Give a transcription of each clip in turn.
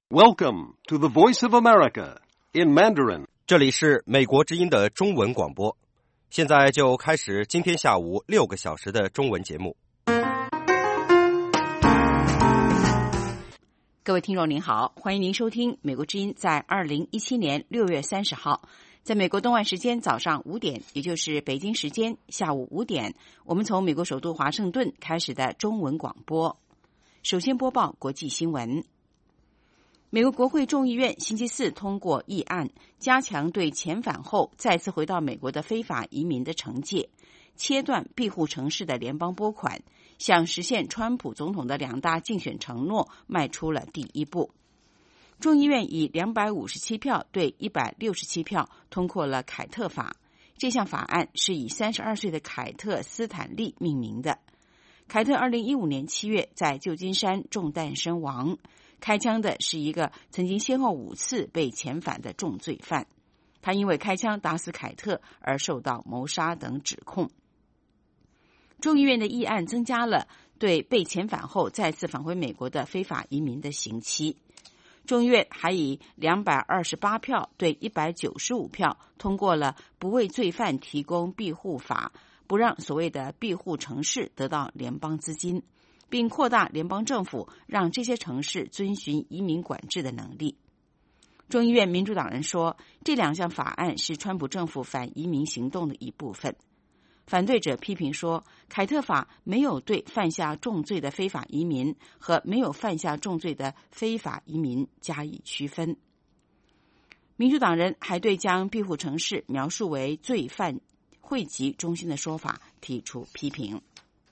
Welcome to the Voice of America in Mandarin. 这里是美国之音的中文广播，现在就开始今天下午6个小时的中文节目。 各位听众您好，欢迎您收听美国之音在2017年6月30号，在美国东岸时间早上5点，也就是北京时间下午5点，我们从美国首都华盛顿开始的中文广播。首先播报国际新闻。美国国会众议院星期四通过议案，加强对遣返后再次回到美国的非法移民的惩戒，切断庇护城市的联邦拨款，向实现川普总统的2大竞选承诺迈出了第一步。众议院以257票对167票通过了凯特法，这项法案是以32岁的凯特·斯坦利命名的。凯特2015年7月在旧金山中弹身亡，开枪的是一个曾经先后5次被遣返的重罪犯，他因为开枪打死凯特而受到谋杀等指控。众议院的议案增加了对被遣返后再次返回美国的非法移民的刑期。众议院还以228票对195票通过了不为罪犯提供庇护法，不让所谓的庇护城市得到联邦资金，并扩大联邦政府让这些城市遵循移民管制的能力。众议院民主党人说，这2项法案是川普政府反移民行动的一部分。反对者批评说，凯特法没有对犯下重罪的非法移民和没有犯下重罪的非法移民加以区分。民主党人还对将庇护城市描述为罪犯汇集中心的说法提出批评。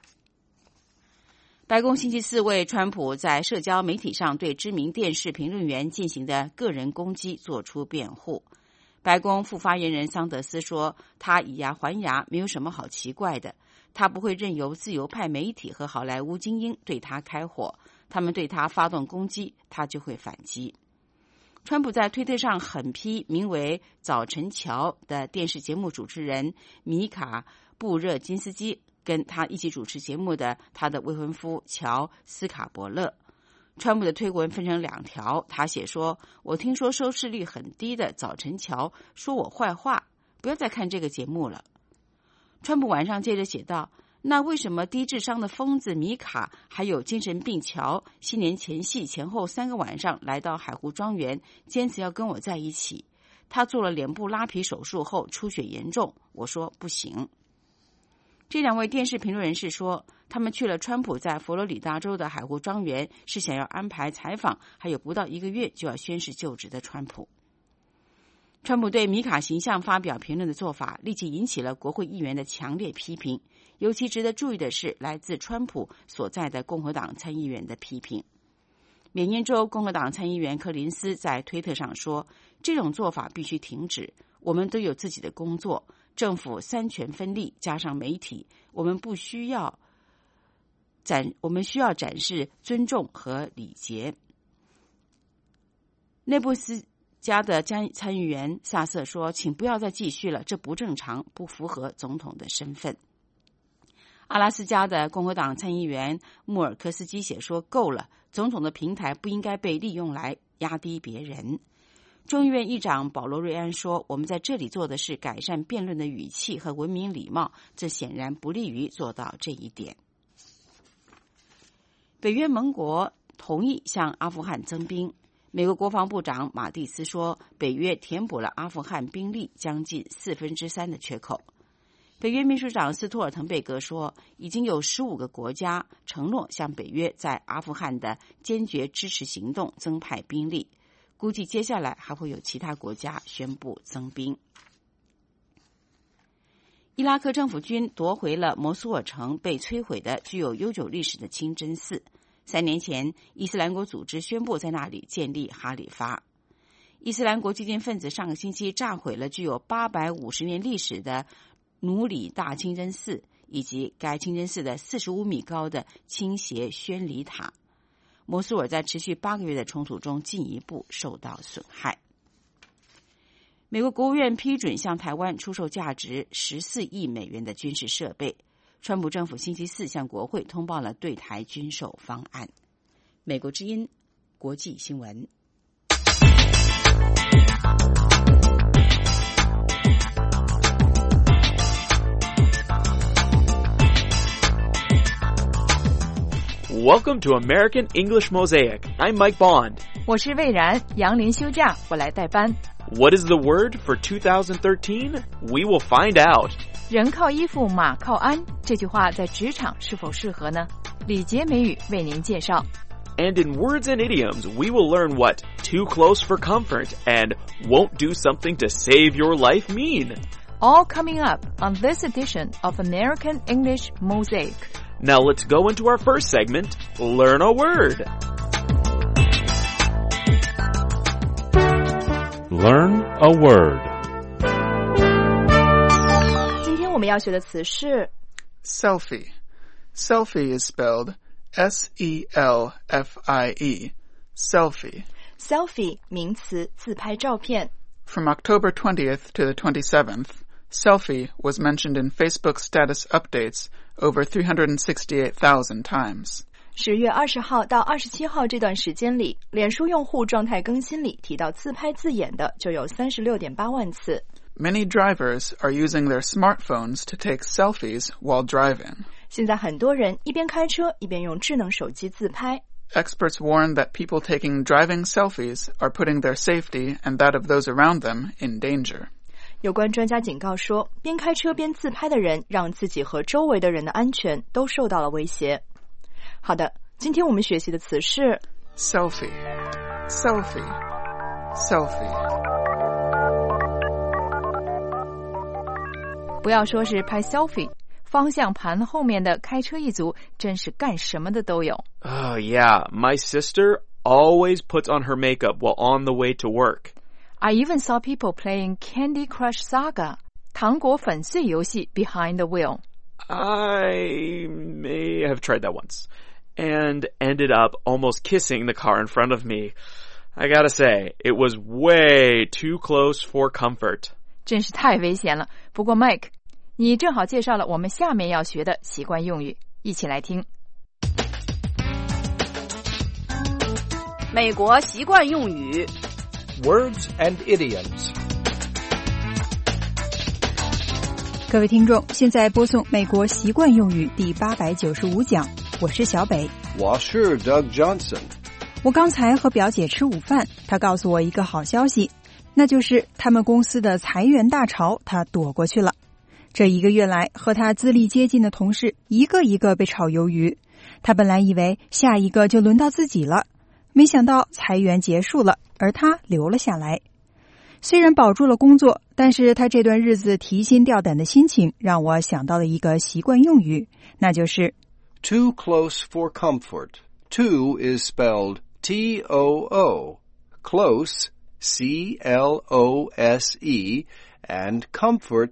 白宫星期四为川普在社交媒体上对知名电视评论员进行的个人攻击做出辩护。白宫副发言人桑德斯说，他以牙还牙，没有什么好奇怪的，他不会任由自由派媒体和好莱坞精英对他开火，他们对他发动攻击，他就会反击。川普在推特上狠批名为早晨乔的电视节目主持人米卡布热金斯基，跟他一起主持节目的他的未婚夫乔斯卡伯勒。川普的推文分成2条，他写说，我听说收视率很低的早晨乔说我坏话，不要再看这个节目了。川普晚上接着写道，那为什么低智商的疯子米卡还有精神病乔新年前夕前后3个晚上来到海湖庄园，坚持要跟我在一起？他做了脸部拉皮手术后出血严重，我说不行。这2位电视评论人士说，他们去了川普在佛罗里达州的海湖庄园，是想要安排采访还有不到1个月就要宣誓就职的川普。川普对米卡形象发表评论的做法立即引起了国会议员的强烈批评，尤其值得注意的是来自川普所在的共和党参议员的批评。缅因州共和党参议员柯林斯在推特上说，这种做法必须停止，我们都有自己的工作，政府3权分立加上媒体，我们需要展示尊重和礼节。内布斯加的参议员萨瑟说，请不要再继续了，这不正常，不符合总统的身份。阿拉斯加的共和党参议员穆尔科斯基写说，够了，总统的平台不应该被利用来压低别人。众议院议长保罗·瑞安说，我们在这里做的是改善辩论的语气和文明礼貌，这显然不利于做到这一点。北约盟国同意向阿富汗增兵。美国国防部长马蒂斯说，北约填补了阿富汗兵力将近3/4的缺口。北约秘书长斯托尔滕贝格说，已经有15个国家承诺向北约在阿富汗的坚决支持行动增派兵力，估计接下来还会有其他国家宣布增兵。伊拉克政府军夺回了摩苏尔城被摧毁的具有悠久历史的清真寺。3年前，伊斯兰国组织宣布在那里建立哈里发。伊斯兰国激进分子上个星期炸毁了具有850年历史的努里大清真寺，以及该清真寺的45米高的倾斜宣礼塔。摩苏尔在持续8个月的冲突中进一步受到损害。美国国务院批准向台湾出售价值14亿美元的军事设备。川普政府星期四向国会通报了对台军售方案。美国之音国际新闻。 Welcome to American English Mosaic. I'm Mike Bond. 我是魏然，杨林休假，我来代班。 What is the word for 2013? We will find out. 人靠衣服，马靠鞍，这句话在职场是否适合呢？李杰美语为您介绍。 And in words and idioms, we will learn what too close for comfort and won't do something to save your life mean. All coming up on this edition of American English Mosaic. Now let's go into our first segment, Learn a Word. Learn a word. 今天我们要学的词是 Selfie. Selfie is spelled S-E-L-F-I-E. Selfie. selfie 名词，自拍照片。 From October 20th to the 27th, selfie was mentioned in Facebook status updates over 368,000 times. 10月20号到27号这段时间里，脸书用户状态更新里提到自拍字眼的就有 36.8 万次。 Many drivers are using their smartphones to take selfies while driving. 现在很多人一边开车一边用智能手机自拍。 Experts warn that people taking driving selfies are putting their safety and that of those around them in danger. 有关专家警告说，边开车边自拍的人让自己和周围的人的安全都受到了威胁。好的，今天我们学习的词是 Selfie. Selfie. Selfie. 不要说是拍 selfie， 方向盘后面的开车一族真是干什么的都有。 Oh, yeah. My sister always puts on her makeup while on the way to work. I even saw people playing Candy Crush Saga, 糖果粉碎游戏 behind the wheel. I may have tried that once and ended up almost kissing the car in front of me. I gotta say, it was way too close for comfort. 真是太危险了。不过 Mike， 你正好介绍了我们下面要学的习惯用语，一起来听。 美国习惯用语 Words and idioms. 各位听众，现在播送美国习惯用语第895讲，我是小北。 我是 Doug Johnson. 我刚才和表姐吃午饭，她告诉我一个好消息，那就是他们公司的裁员大潮，她躲过去了。这1个月来，和她资历接近的同事一个一个被炒鱿鱼，她本来以为下一个就轮到自己了，没想到裁员结束了，而她留了下来。虽然保住了工作，但是她这段日子提心吊胆的心情让我想到了一个习惯用语，那就是 Too close for comfort. Too is spelled T-O-O. Close, C-L-O-S-E, and comfort,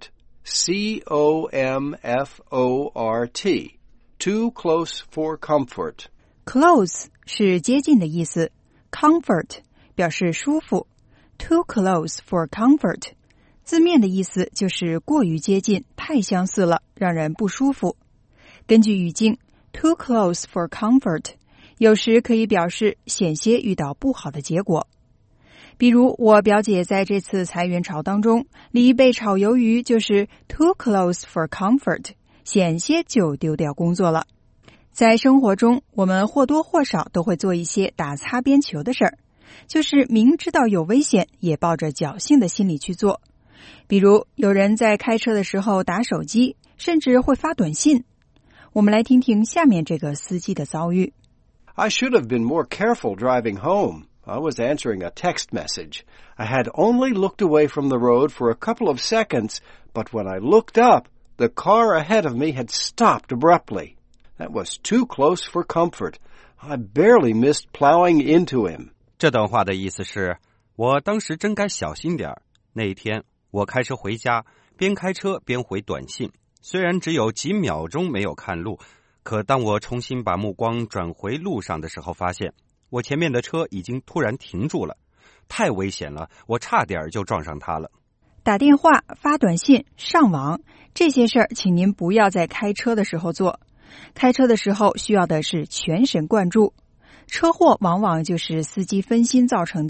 C-O-M-F-O-R-T. Too close for comfort. Close 是接近的意思， comfort 表示舒服。Too close for comfort 字面的意思就是过于接近，太相似了，让人不舒服。根据语境 too close for comfort 有时可以表示险些遇到不好的结果。比如我表姐在这次裁员潮当中，离被炒鱿鱼就是 too close for comfort， 险些就丢掉工作了。在生活中，我们或多或少都会做一些打擦边球的事儿，就是明知道有危险，也抱着侥幸的心理去做。比如有人在开车的时候打手机，甚至会发短信。我们来听听下面这个司机的遭遇。 I should have been more careful driving home. I was answering a text message. I had only looked away from the road for a couple of seconds, but when I looked up, the car ahead of me had stopped abruptly. That was too close for comfort. I barely missed plowing into him. 这段话的意思是，我当时真该小心点儿。那一天，我开车回家，边开车边回短信。虽然只有几秒钟没有看路，可当我重新把目光转回路上的时候，发现我前面的车已经突然停住了，太危险了，我差点就撞上它了。 打电话、发短信、上网，这些事儿请您不要在开车的时候做。开车的时候需要的是全神贯注。车祸往往就是司机分心造成的，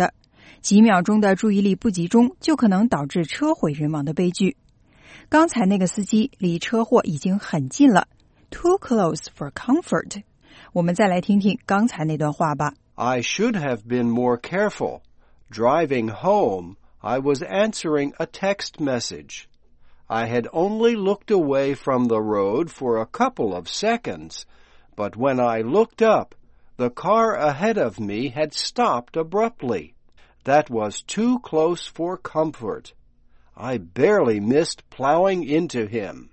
几秒钟的注意力不集中就可能导致车毁人亡的悲剧。刚才那个司机离车祸已经很近了 ，too close for comfort。我们再来听听刚才那段话吧。 I should have been more careful. Driving home, I was answering a text message. I had only looked away from the road for a couple of seconds, but when I looked up, the car ahead of me had stopped abruptly. That was too close for comfort. I barely missed plowing into him.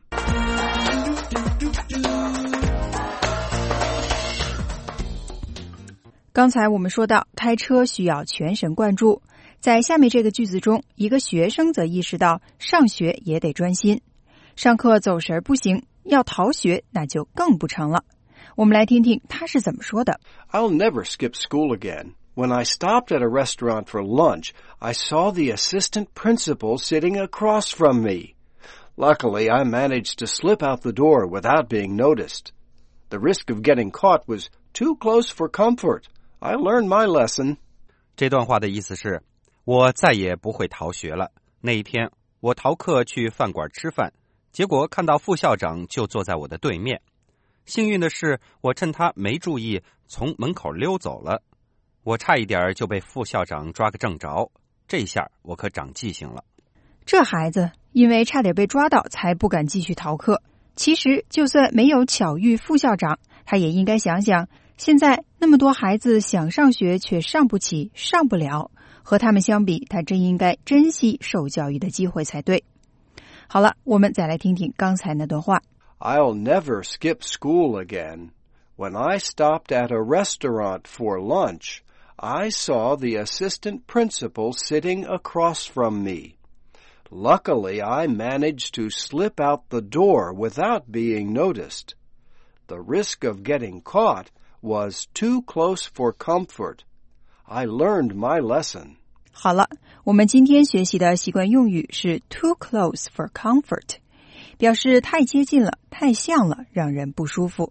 刚才我们说到开车需要全神贯注，在下面这个句子中，一个学生则意识到上学也得专心，上课走神不行，要逃学那就更不成了。我们来听听他是怎么说的。 I'll never skip school again. When I stopped at a restaurant for lunch, I saw the assistant principal sitting across from me. Luckily, I managed to slip out the door without being noticed. The risk of getting caught was too close for comfort. I learned my lesson. 这段话的意思是，我再也不会逃学了。那一天，我逃课去饭馆吃饭，结果看到副校长就坐在我的对面。幸运的是，我趁他没注意，从门口溜走了。我差一点就被副校长抓个正着，这下我可长记性了。 这孩子因为差点被抓到，才不敢继续逃课。其实，就算没有巧遇副校长，他也应该想想，现在那么多孩子想上学却上不起、上不了，和他们相比，他真应该珍惜受教育的机会才对。好了，我们再来听听刚才那段话。 I'll never skip school again. When I stopped at a restaurant for lunch, I saw the assistant principal sitting across from me. Luckily, I managed to slip out the door without being noticed. The risk of getting caught was too close for comfort. I learned my lesson. 好了，我们今天学习的习惯用语是 too close for comfort， 表示太接近了、太像了，让人不舒服。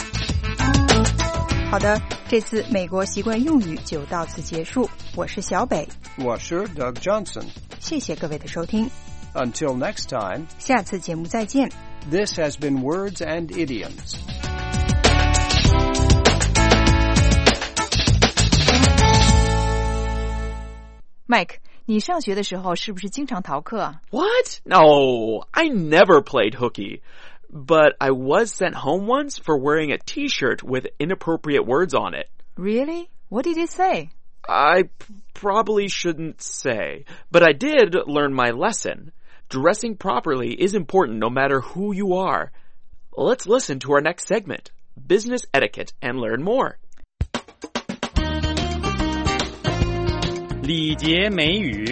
好的，这次美国习惯用语就到此结束。我是小北， 我是 Doug Johnson. 谢谢各位的收听。 Until next time, 下次节目再见。 this has been Words and Idioms. Mike， 你上学的时候是不是经常逃课啊？ What? No, I never played hooky. But I was sent home once for wearing a t-shirt with inappropriate words on it. Really? What did it say? I probably shouldn't say, but I did learn my lesson. Dressing properly is important no matter who you are. Let's listen to our next segment, Business Etiquette, and learn more. 礼节美语。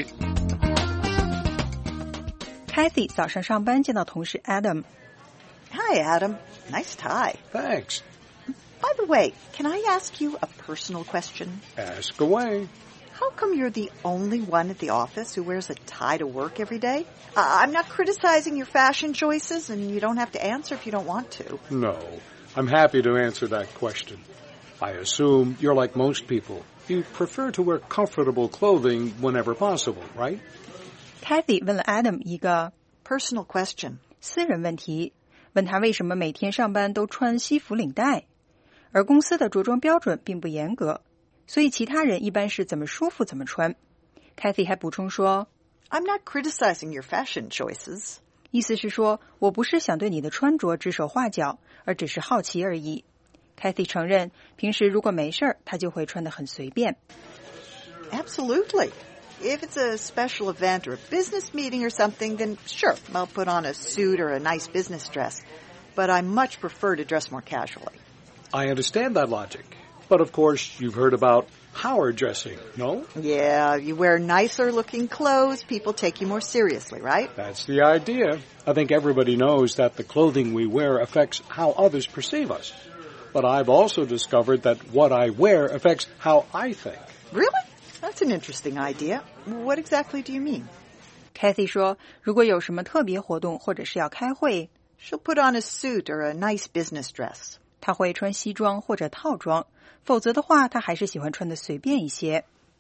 Kathy 早上上班见到同事 Adam。Hi, Adam. Nice tie. Thanks. By the way, can I ask you a personal question? Ask away. How come you're the only one at the office who wears a tie to work every day? I'm not criticizing your fashion choices, and you don't have to answer if you don't want to. No, I'm happy to answer that question. I assume you're like most people. You prefer to wear comfortable clothing whenever possible, right? Kathy 问了 Adam 一个 personal question 私人问题，问他为什么每天上班都穿西服领带，而公司的着装标准并不严格，所以其他人一般是怎么舒服怎么穿。Kathy 还补充说 I'm not criticizing your fashion choices. 意思是说我不是想对你的穿着指手画脚，而只是好奇而已。Kathy 承认平时如果没事儿，她就会穿得很随便。 Absolutely. If it's a special event or a business meeting or something, then sure, I'll put on a suit or a nice business dress. But I much prefer to dress more casually. I understand that logic. But of course, you've heard about Howard dressing, no? Yeah, you wear nicer looking clothes, people take you more seriously, right? That's the idea. I think everybody knows that the clothing we wear affects how others perceive us. But I've also discovered that what I wear affects how I think. Really? That's an interesting idea. What exactly do you mean? Kathy 说，如果有什么特别活动或者是要开会 She'll put on a suit or a nice business dress. 她会穿西装或者套装，否则的话她还是喜欢穿的随便一些。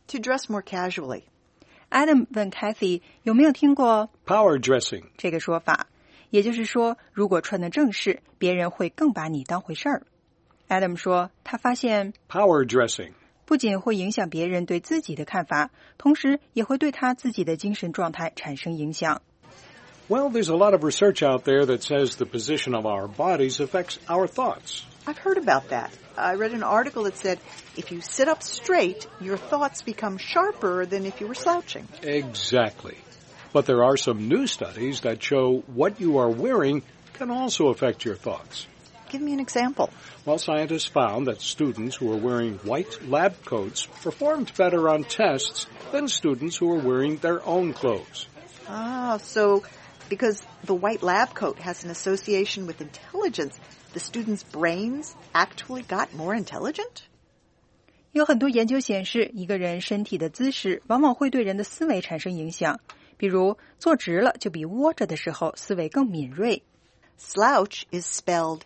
To dress more casually. Adam 问 Kathy 有没有听过 Power dressing 这个说法，也就是说，如果穿得正式，别人会更把你当回事儿。Adam 说，他发现 Power dressing 不仅会影响别人对自己的看法，同时也会对他自己的精神状态产生影响。 Well, there's a lot of research out there that says the position of our bodies affects our thoughts. I've heard about that. I read an article that said if you sit up straight, your thoughts become sharper than if you were slouching. Exactly. But there are some new studies that show what you are wearing can also affect your thoughts. Give me an example. Well, scientists found that students who were wearing white lab coats performed better on tests than students who were wearing their own clothes. So because the white lab coat has an association with intelligence, the students' brains actually got more intelligent? 有很多研究显示，一个人身体的姿势往往会对人的思维产生影响。比如，坐直了就比窝着的时候思维更敏锐。 Slouch is spelled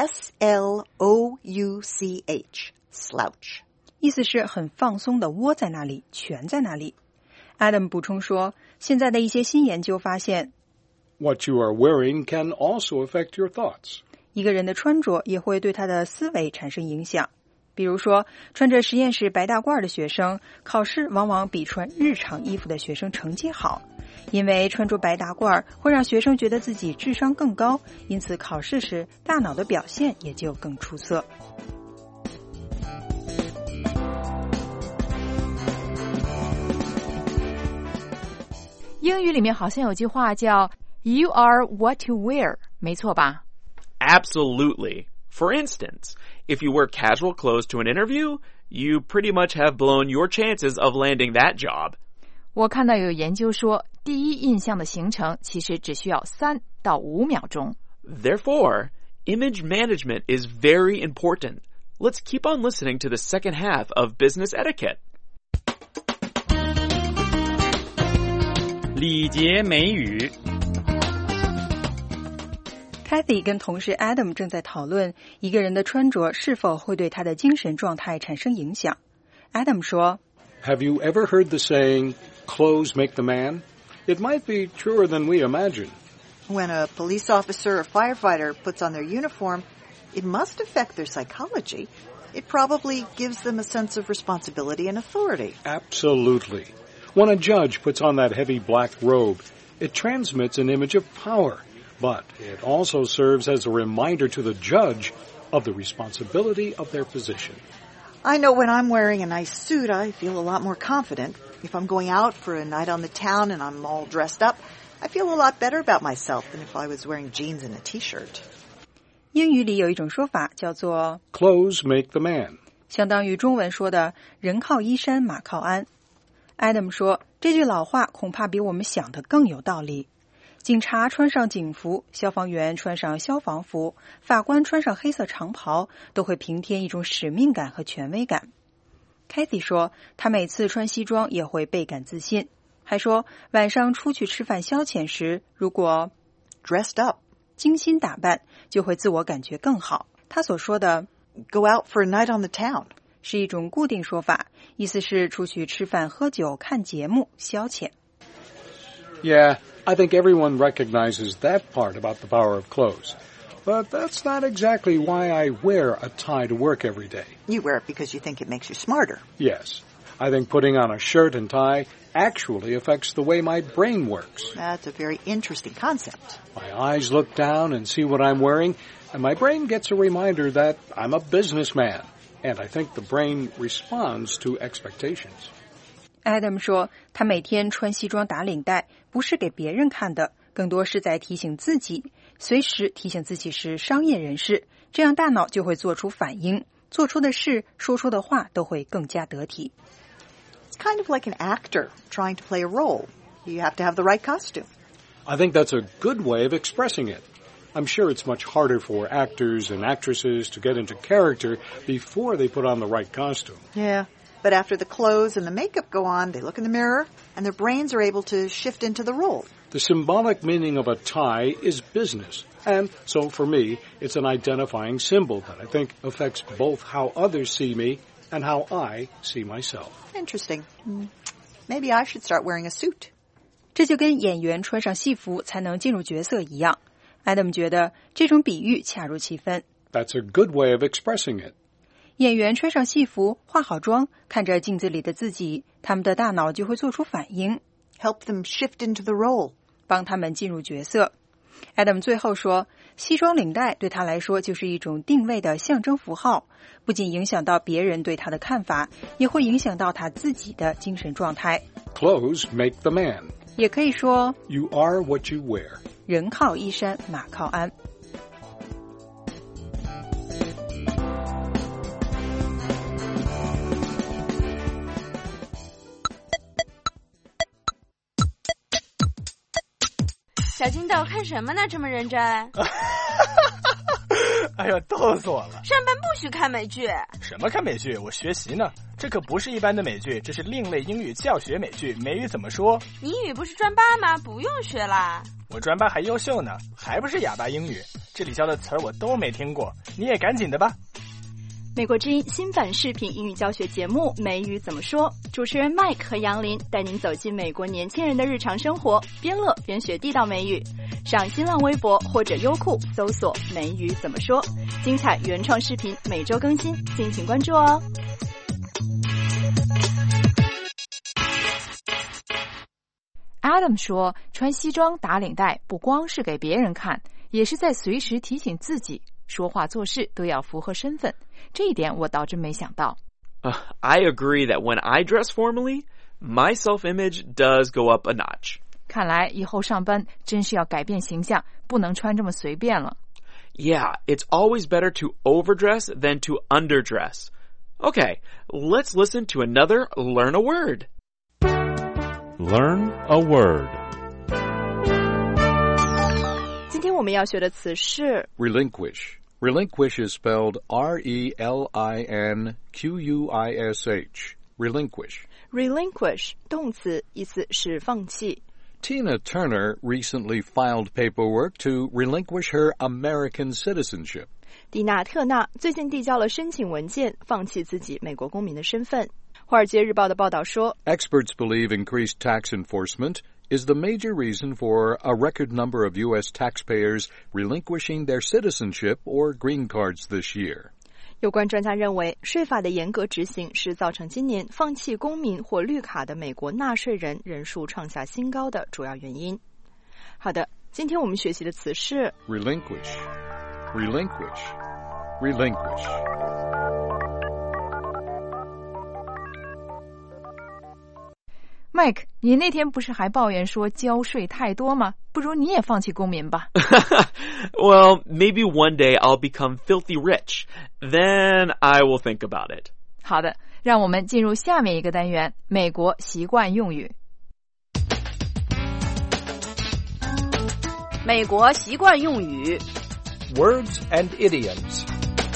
S-L-O-U-C-H. Slouch. 意思是很放松的窝在那里，蜷在那里。Adam 补充说，现在的一些新研究发现 What you are wearing can also affect your thoughts. 一个人的穿着也会对他的思维产生影响。比如说，穿着实验室白大褂的学生，考试往往比穿日常衣服的学生成绩好。因为穿着白大褂会让学生觉得自己智商更高，因此考试时大脑的表现也就更出色。 英语里面好像有句话叫 You are what you wear， 没错吧？ Absolutely. For instance, if you wear casual clothes to an interview, you pretty much have blown your chances of landing that job. 我看到有研究说，第一印象的形成其实只需要3到5秒钟。 Therefore, image management is very important. Let's keep on listening to the second half of Business Etiquette. 礼节美语。 Kathy 跟同事 Adam 正在讨论一个人的穿着是否会对他的精神状态产生影响。Adam 说 Have you ever heard the saying, clothes make the man? It might be truer than we imagine. When a police officer or firefighter puts on their uniform, it must affect their psychology. It probably gives them a sense of responsibility and authority. Absolutely. When a judge puts on that heavy black robe, it transmits an image of power, but it also serves as a reminder to the judge of the responsibility of their position. I know when I'm wearing a nice suit, I feel a lot more confident. If I'm going out for a night on the town and I'm all dressed up, I feel a lot better about myself than if I was wearing jeans and a t-shirt. 英语里有一种说法叫做 Clothes make the man. 相当于中文说的人靠衣衫马靠鞍。Adam 说，这句老话恐怕比我们想的更有道理。警察穿上警服，消防员穿上消防服，法官穿上黑色长袍，都会平添一种使命感和权威感。Kathy 说，她每次穿西装也会倍感自信，还说晚上出去吃饭消遣时，如果 dressed up 精心打扮，就会自我感觉更好。她所说的 go out for a night on the town 是一种固定说法，意思是出去吃饭、喝酒、看节目、消遣。 Yeah, I think everyone recognizes that part about the power of clothes. But that's not exactly why I wear a tie to work every day. You wear it because you think it makes you smarter. Yes. I think putting on a shirt and tie actually affects the way my brain works. That's a very interesting concept. My eyes look down and see what I'm wearing, and my brain gets a reminder that I'm a businessman. And I think the brain responds to expectations. Adam 说，他每天穿西装打领带，不是给别人看的，更多是在提醒自己，随时提醒自己是商业人士，这样大脑就会做出反应，做出的事、说出的话都会更加得体。 It's kind of like an actor trying to play a role. You have to have the right costume. I think that's a good way of expressing it. I'm sure it's much harder for actors and actresses to get into character before they put on the right costume. Yeah, but after the clothes and the makeup go on, they look in the mirror and their brains are able to shift into the role. The symbolic meaning of a tie is business. And so for me, it's an identifying symbol that I think affects both how others see me and how I see myself. Interesting. Maybe I should start wearing a suit. 这就跟演员穿上戏服才能进入角色一样。Adam 觉得这种比喻恰如其分。 That's a good way of expressing it. 演员穿上戏服，化好妆，看着镜子里的自己，他们的大脑就会做出反应。 Help them shift into the role. 帮他们进入角色。Adam 最后说，西装领带对他来说就是一种定位的象征符号，不仅影响到别人对他的看法，也会影响到他自己的精神状态。 Clothes make the man. 也可以说 You are what you wear. 人靠衣衫，马靠鞍。 小金豆看什么呢？这么认真？ 哎呀，逗死我了！ 上班不许看美剧。 什么看美剧？我学习呢。这可不是一般的美剧，这是另类英语教学美剧。美语怎么说？ 你英语不是专八吗？不用学啦。 我专八还优秀呢，还不是哑巴英语。这里教的词儿我都没听过，你也赶紧的吧。 美国之音新版视频英语教学节目《美语怎么说》，主持人 Mike 和杨林带您走进美国年轻人的日常生活，边乐边学地道美语。上新浪微博或者优酷搜索《美语怎么说》，精彩原创视频每周更新，敬请关注哦。 Adam 说，穿西装打领带不光是给别人看，也是在随时提醒自己，说话做事都要符合身份。这一点我倒真没想到。 I agree that when I dress formally, my self-image does go up a notch. 看来以后上班真是要改变形象，不能穿这么随便了。 Yeah, it's always better to overdress than to underdress. Okay, let's listen to another Learn a Word. Learn a word. 今天我们要学的词是 Relinquish. Relinquish is spelled R-E-L-I-N-Q-U-I-S-H. Relinquish. relinquish 动词，意思是放弃。 Tina Turner recently filed paperwork to relinquish her American citizenship. 蒂娜·特纳最近递交了申请文件，放弃自己美国公民的身份。华尔街日报的报道说 Experts believe increased tax enforcement is the major reason for a record number of U.S. taxpayers relinquishing their citizenship or green cards this year. 有关专家认为，税法的严格执行是造成今年放弃公民或绿卡的美国纳税人人数创下新高的主要原因。好的，今天我们学习的词是 Relinquish. Relinquish. Relinquish. Mike， 你那天不是还抱怨说交税太多吗？不如你也放弃公民吧。 Well, maybe one day I'll become filthy rich. Then I will think about it. 好的，让我们进入下面一个单元，美国习惯用语。 美国习惯用语 Words and idioms.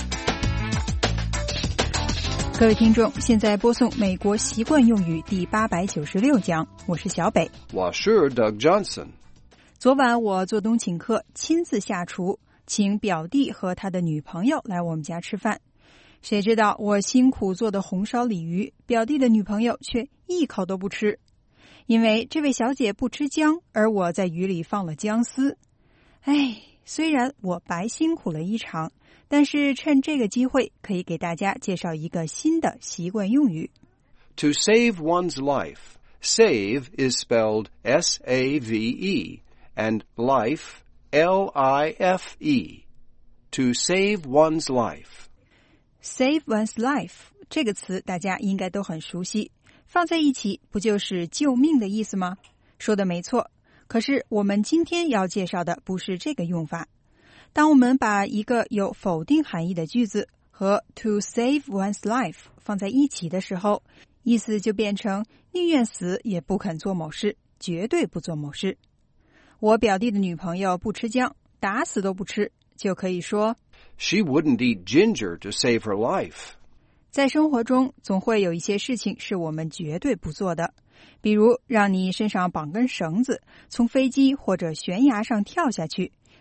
各位听众，现在播送美国习惯用语第896讲，我是小北。 我是 Doug Johnson。 昨晚我做东请客，亲自下厨，请表弟和他的女朋友来我们家吃饭。谁知道我辛苦做的红烧鲤鱼，表弟的女朋友却一口都不吃。因为这位小姐不吃姜，而我在鱼里放了姜丝。虽然我白辛苦了一场，但是趁这个机会可以给大家介绍一个新的习惯用语。 To save one's life. Save is spelled S-A-V-E and life L-I-F-E. To save one's life. Save one's life 这个词大家应该都很熟悉，放在一起不就是救命的意思吗？说的没错，可是我们今天要介绍的不是这个用法。当我们把一个有否定含义的句子和 to save one's life 放在一起的时候，意思就变成宁愿死也不肯做某事，绝对不做某事。我表弟的女朋友不吃姜，打死都不吃，就可以说 She wouldn't eat ginger to save her life. 在生活中总会有一些事情是我们绝对不做的，比如让你身上绑根绳子，从飞机或者悬崖上跳下去，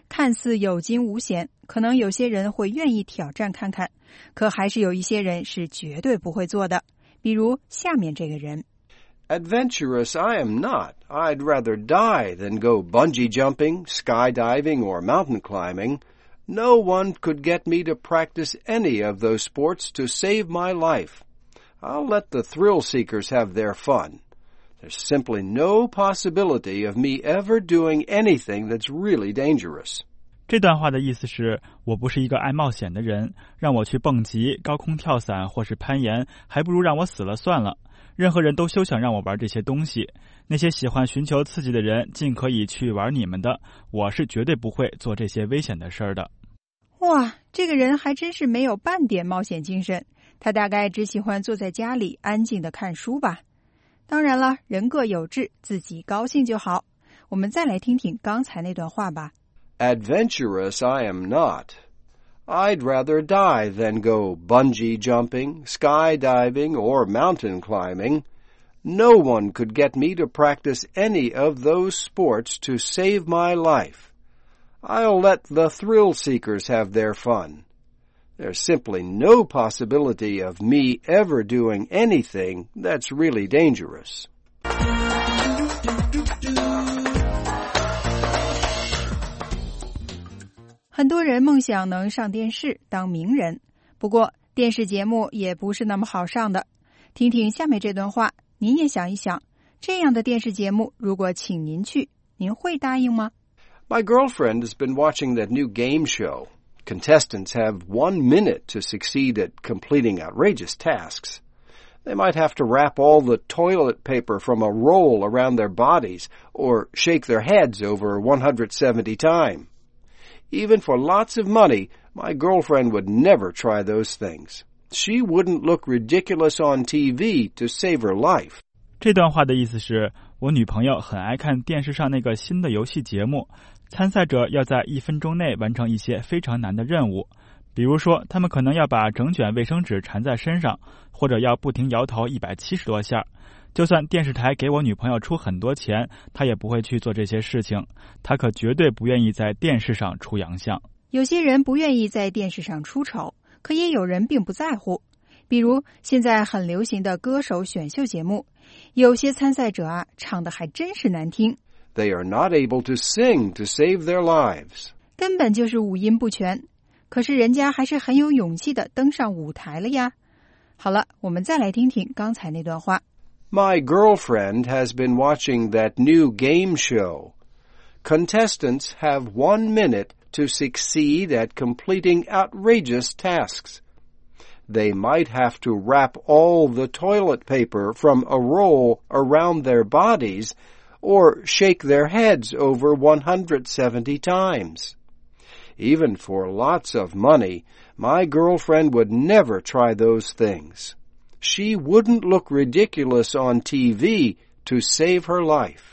看似有惊无险，可能有些人会愿意挑战看看，可还是有一些人是绝对不会做的。比如下面这个人。 Adventurous I am not. I'd rather die than go bungee jumping, skydiving, or mountain climbing. No one could get me to practice any of those sports to save my life. I'll let the thrill seekers have their fun. There's simply no possibility of me ever doing anything that's really dangerous. 这段话的意思是，我不是一个爱冒险的人，让我去蹦极、高空跳伞或是攀岩，还不如让我死了算了。任何人都休想让我玩这些东西。那些喜欢寻求刺激的人，尽可以去玩你们的，我是绝对不会做这些危险的事儿的。 哇，这个人还真是没有半点冒险精神，他大概只喜欢坐在家里安静地看书吧。当然了，人各有志，自己高兴就好。我们再来听听刚才那段话吧。 Adventurous I am not. I'd rather die than go bungee jumping, skydiving, or mountain climbing. No one could get me to practice any of those sports to save my life. I'll let the thrill seekers have their fun. There's simply no possibility of me ever doing anything that's really dangerous. 很多人梦想能上电视当名人，不过电视节目也不是那么好上的。听听下面这段话，您也想一想，这样的电视节目如果请您去，您会答应吗？ My girlfriend has been watching that new game show. Contestants have 1 minute to succeed at completing outrageous tasks. They might have to wrap all the toilet paper from a roll around their bodies or shake their heads over 170 times. Even for lots of money, my girlfriend would never try those things. She wouldn't look ridiculous on TV to save her life. 这段话的意思是，我女朋友很爱看电视上那个新的游戏节目，参赛者要在1分钟内完成一些非常难的任务，比如说他们可能要把整卷卫生纸缠在身上，或者要不停摇头170多下。就算电视台给我女朋友出很多钱，她也不会去做这些事情，她可绝对不愿意在电视上出洋相。 有些人不愿意在电视上出丑，可也有人并不在乎。比如现在很流行的歌手选秀节目，有些参赛者啊，唱的还真是难听。 They are not able to sing to save their lives. 根本就是五音不全，可是人家还是很有勇气的登上舞台了呀。好了，我们再来听听刚才那段话。 My girlfriend has been watching that new game show. Contestants have 1 minute to succeed at completing outrageous tasks. They might have to wrap all the toilet paper from a roll around their bodies or shake their heads over 170 times. Even for lots of money, my girlfriend would never try those things. She wouldn't look ridiculous on TV to save her life.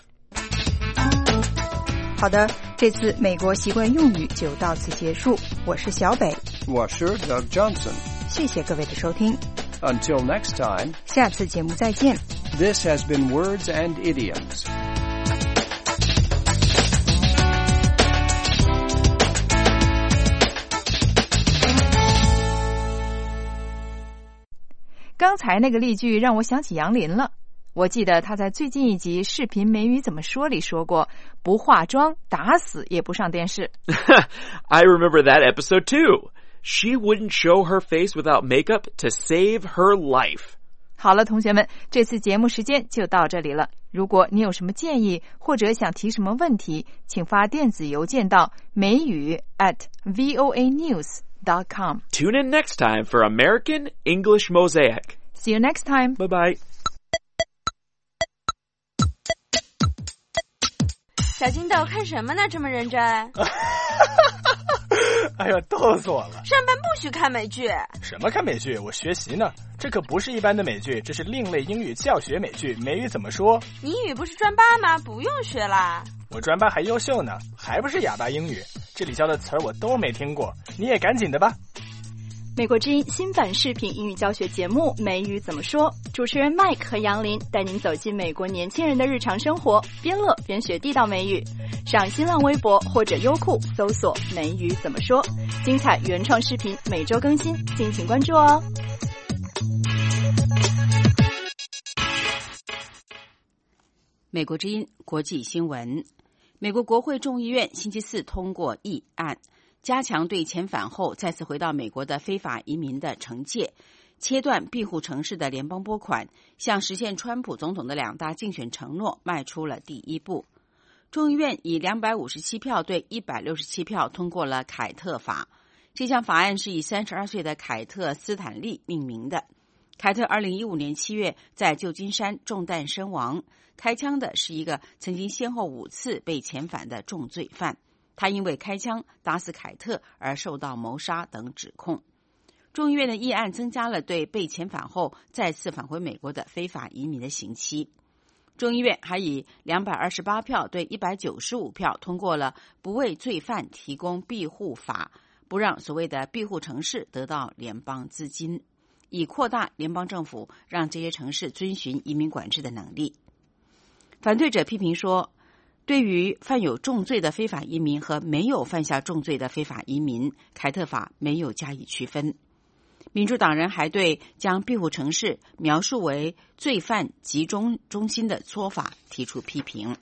好的，这次美国习惯用语就到此结束。我是小北， 我是 Doug Johnson。 谢谢各位的收听。 Until next time, 下次节目再见。 This has been Words and Idioms. 刚才那个例句让我想起杨林了。我记得他在最近一集视频美语怎么说里说过，不化妆打死也不上电视。 I remember that episode too. She wouldn't show her face without makeup to save her life. 好了，同学们，这次节目时间就到这里了。如果你有什么建议或者想提什么问题，请发电子邮件到美语@voanews.com. Tune in next time for American English Mosaic. See you next time. Bye-bye. 小金豆看什么呢？这么认真？ 哎呀，逗死我了！ 上班不许看美剧。 什么看美剧？我学习呢。这可不是一般的美剧，这是另类英语教学美剧。美语怎么说？ 你英语不是专八吗？不用学啦。 我专八还优秀呢，还不是哑巴英语。这里教的词儿我都没听过，你也赶紧的吧。 美国之音新版视频英语教学节目《美语怎么说》，主持人 Mike 和杨林带您走进美国年轻人的日常生活，边乐边学地道美语。上新浪微博或者优酷搜索“美语怎么说”，精彩原创视频每周更新，敬请关注哦。 美国之音国际新闻：美国国会众议院星期四通过议案，加强对遣返后再次回到美国的非法移民的惩戒，切断庇护城市的联邦拨款，向实现川普总统的2大竞选承诺迈出了第一步。众议院以257票对167票通过了凯特法。这项法案是以32岁的凯特·斯坦利命名的。凯特2015年7月在旧金山中弹身亡，开枪的是一个曾经先后5次被遣返的重罪犯。他因为开枪打死凯特而受到谋杀等指控。众议院的议案增加了对被遣返后再次返回美国的非法移民的刑期。众议院还以228票对195票通过了不为罪犯提供庇护法，不让所谓的庇护城市得到联邦资金，以扩大联邦政府让这些城市遵循移民管制的能力。反对者批评说，对于犯有重罪的非法移民和没有犯下重罪的非法移民，凯特法没有加以区分。民主党人还对将庇护城市描述为罪犯集中中心的说法提出批评。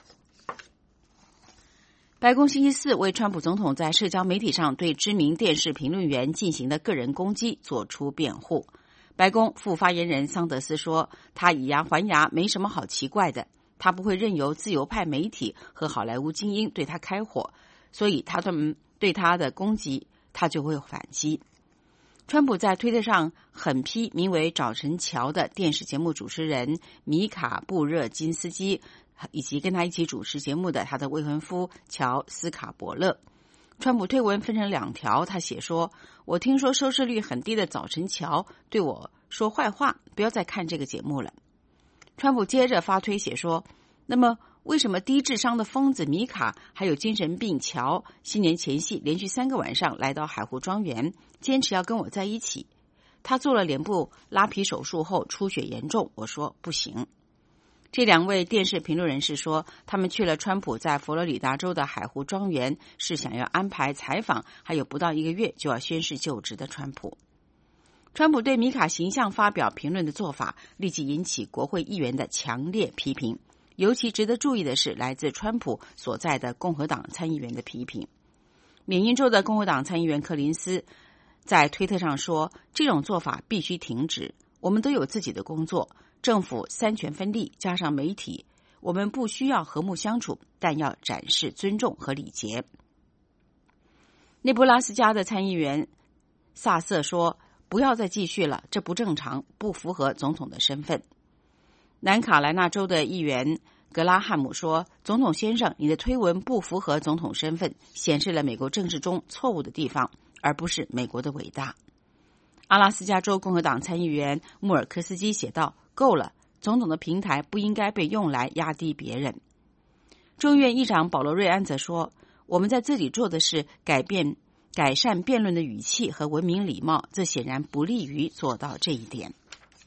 白宫星期四为川普总统在社交媒体上对知名电视评论员进行的个人攻击做出辩护。白宫副发言人桑德斯说，他以牙还牙没什么好奇怪的，他不会任由自由派媒体和好莱坞精英对他开火，所以他们对他的攻击，他就会反击。川普在推特上狠批名为早晨乔的电视节目主持人米卡布热金斯基，以及跟他一起主持节目的他的未婚夫乔斯卡伯勒。川普推文分成2条，他写说，我听说收视率很低的早晨乔对我说坏话，不要再看这个节目了。川普接着发推写说，那么为什么低智商的疯子米卡还有精神病乔新年前夕连续3个晚上来到海湖庄园，坚持要跟我在一起？他做了脸部拉皮手术后出血严重，我说不行。这2位电视评论人士说，他们去了川普在佛罗里达州的海湖庄园，是想要安排采访还有不到1个月就要宣誓就职的川普。川普对米卡形象发表评论的做法立即引起国会议员的强烈批评，尤其值得注意的是来自川普所在的共和党参议员的批评。缅因州的共和党参议员柯林斯在推特上说，这种做法必须停止，我们都有自己的工作，政府3权分立加上媒体，我们不需要和睦相处，但要展示尊重和礼节。内布拉斯加的参议员萨瑟说，不要再继续了，这不正常，不符合总统的身份。南卡莱纳州的议员格拉汉姆说，总统先生，你的推文不符合总统身份，显示了美国政治中错误的地方，而不是美国的伟大。阿拉斯加州共和党参议员穆尔科斯基写道，够了，总统的平台不应该被用来压低别人。众议院议长保罗·瑞安则说，我们在这里做的是改善辩论的语气和文明礼貌，这显然不利于做到这一点。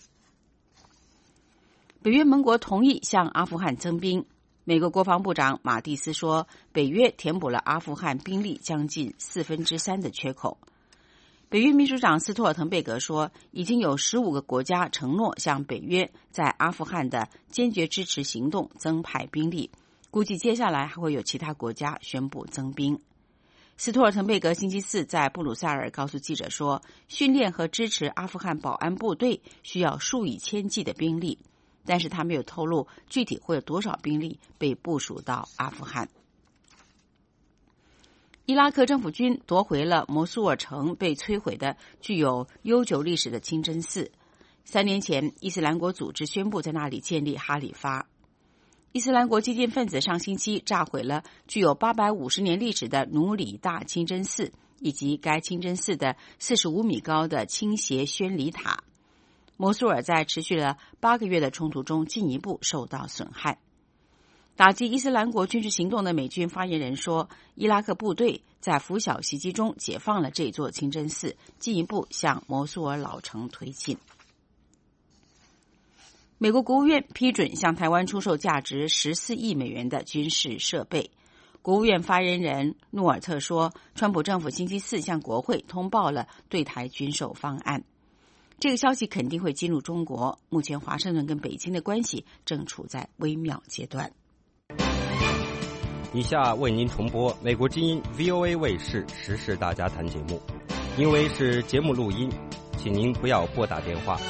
北约盟国同意向阿富汗增兵。美国国防部长马蒂斯说，北约填补了阿富汗兵力将近3/4的缺口。北约秘书长斯托尔滕贝格说，已经有15个国家承诺向北约在阿富汗的坚决支持行动增派兵力，估计接下来还会有其他国家宣布增兵。斯托尔滕贝格星期四在布鲁塞尔告诉记者说，训练和支持阿富汗保安部队需要数以千计的兵力，但是他没有透露具体会有多少兵力被部署到阿富汗。伊拉克政府军夺回了摩苏尔城被摧毁的具有悠久历史的清真寺。3年前，伊斯兰国组织宣布在那里建立哈里发。伊斯兰国激进分子上星期炸毁了具有850年历史的努里大清真寺，以及该清真寺的45米高的倾斜宣礼塔。摩苏尔在持续了8个月的冲突中进一步受到损害。 打击伊斯兰国军事行动的美军发言人说，伊拉克部队在拂晓袭击中解放了这座清真寺，进一步向摩苏尔老城推进。美国国务院批准向台湾出售价值14亿美元的军事设备。国务院发言人努尔特说，川普政府星期四向国会通报了对台军售方案。这个消息肯定会激怒中国。目前华盛顿跟北京的关系正处在微妙阶段。 以下为您重播美国之音 VOA 卫视时事大家谈节目，因为是节目录音，请您不要拨打电话。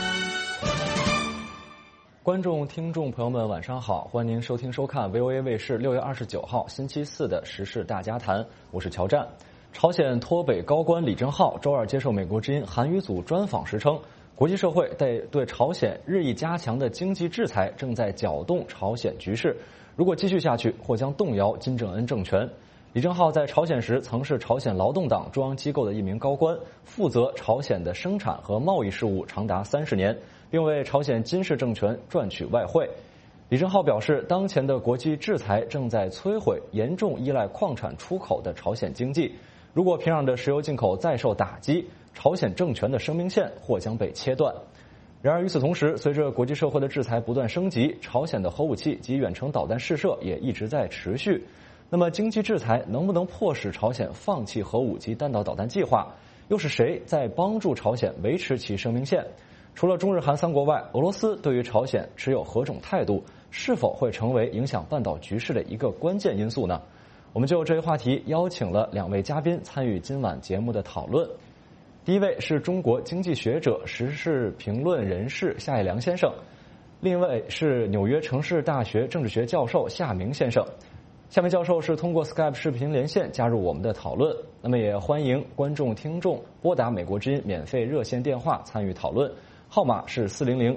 观众、听众朋友们，晚上好！欢迎您收听收看 VOA 卫视6月29号星期四的时事大家谈，我是乔战。朝鲜脱北高官李正浩周二接受美国之音韩语组专访时称，国际社会对朝鲜日益加强的经济制裁正在搅动朝鲜局势，如果继续下去，或将动摇金正恩政权。李正浩在朝鲜时曾是朝鲜劳动党中央机构的一名高官，负责朝鲜的生产和贸易事务长达30年，并为朝鲜金氏政权赚取外汇。李正浩表示，当前的国际制裁正在摧毁严重依赖矿产出口的朝鲜经济，如果平壤的石油进口再受打击，朝鲜政权的生命线或将被切断。然而与此同时，随着国际社会的制裁不断升级，朝鲜的核武器及远程导弹试射也一直在持续。那么经济制裁能不能迫使朝鲜放弃核武及弹道导弹计划？又是谁在帮助朝鲜维持其生命线？除了中日韩3国外，俄罗斯对于朝鲜持有何种态度？是否会成为影响半岛局势的一个关键因素呢？我们就这一话题邀请了2位嘉宾参与今晚节目的讨论。第一位是中国经济学者、时事评论人士夏一良先生，另一位是纽约城市大学政治学教授夏明先生。夏明教授是通过 Skype 视频连线加入我们的讨论，那么也欢迎观众听众拨打美国之音免费热线电话参与讨论，号码是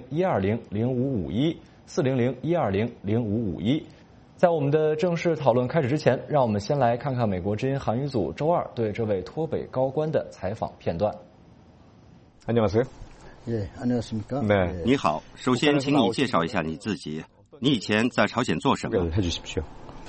400-120-0551 400-120-0551。在我们的正式讨论开始之前，让我们先来看看美国之音韩语组周二对这位脱北高官的采访片段。 안녕하세요。 안녕하십니까。 네。 你好，首先请你介绍一下你自己。你以前在朝鲜做什么？ 해주십시오。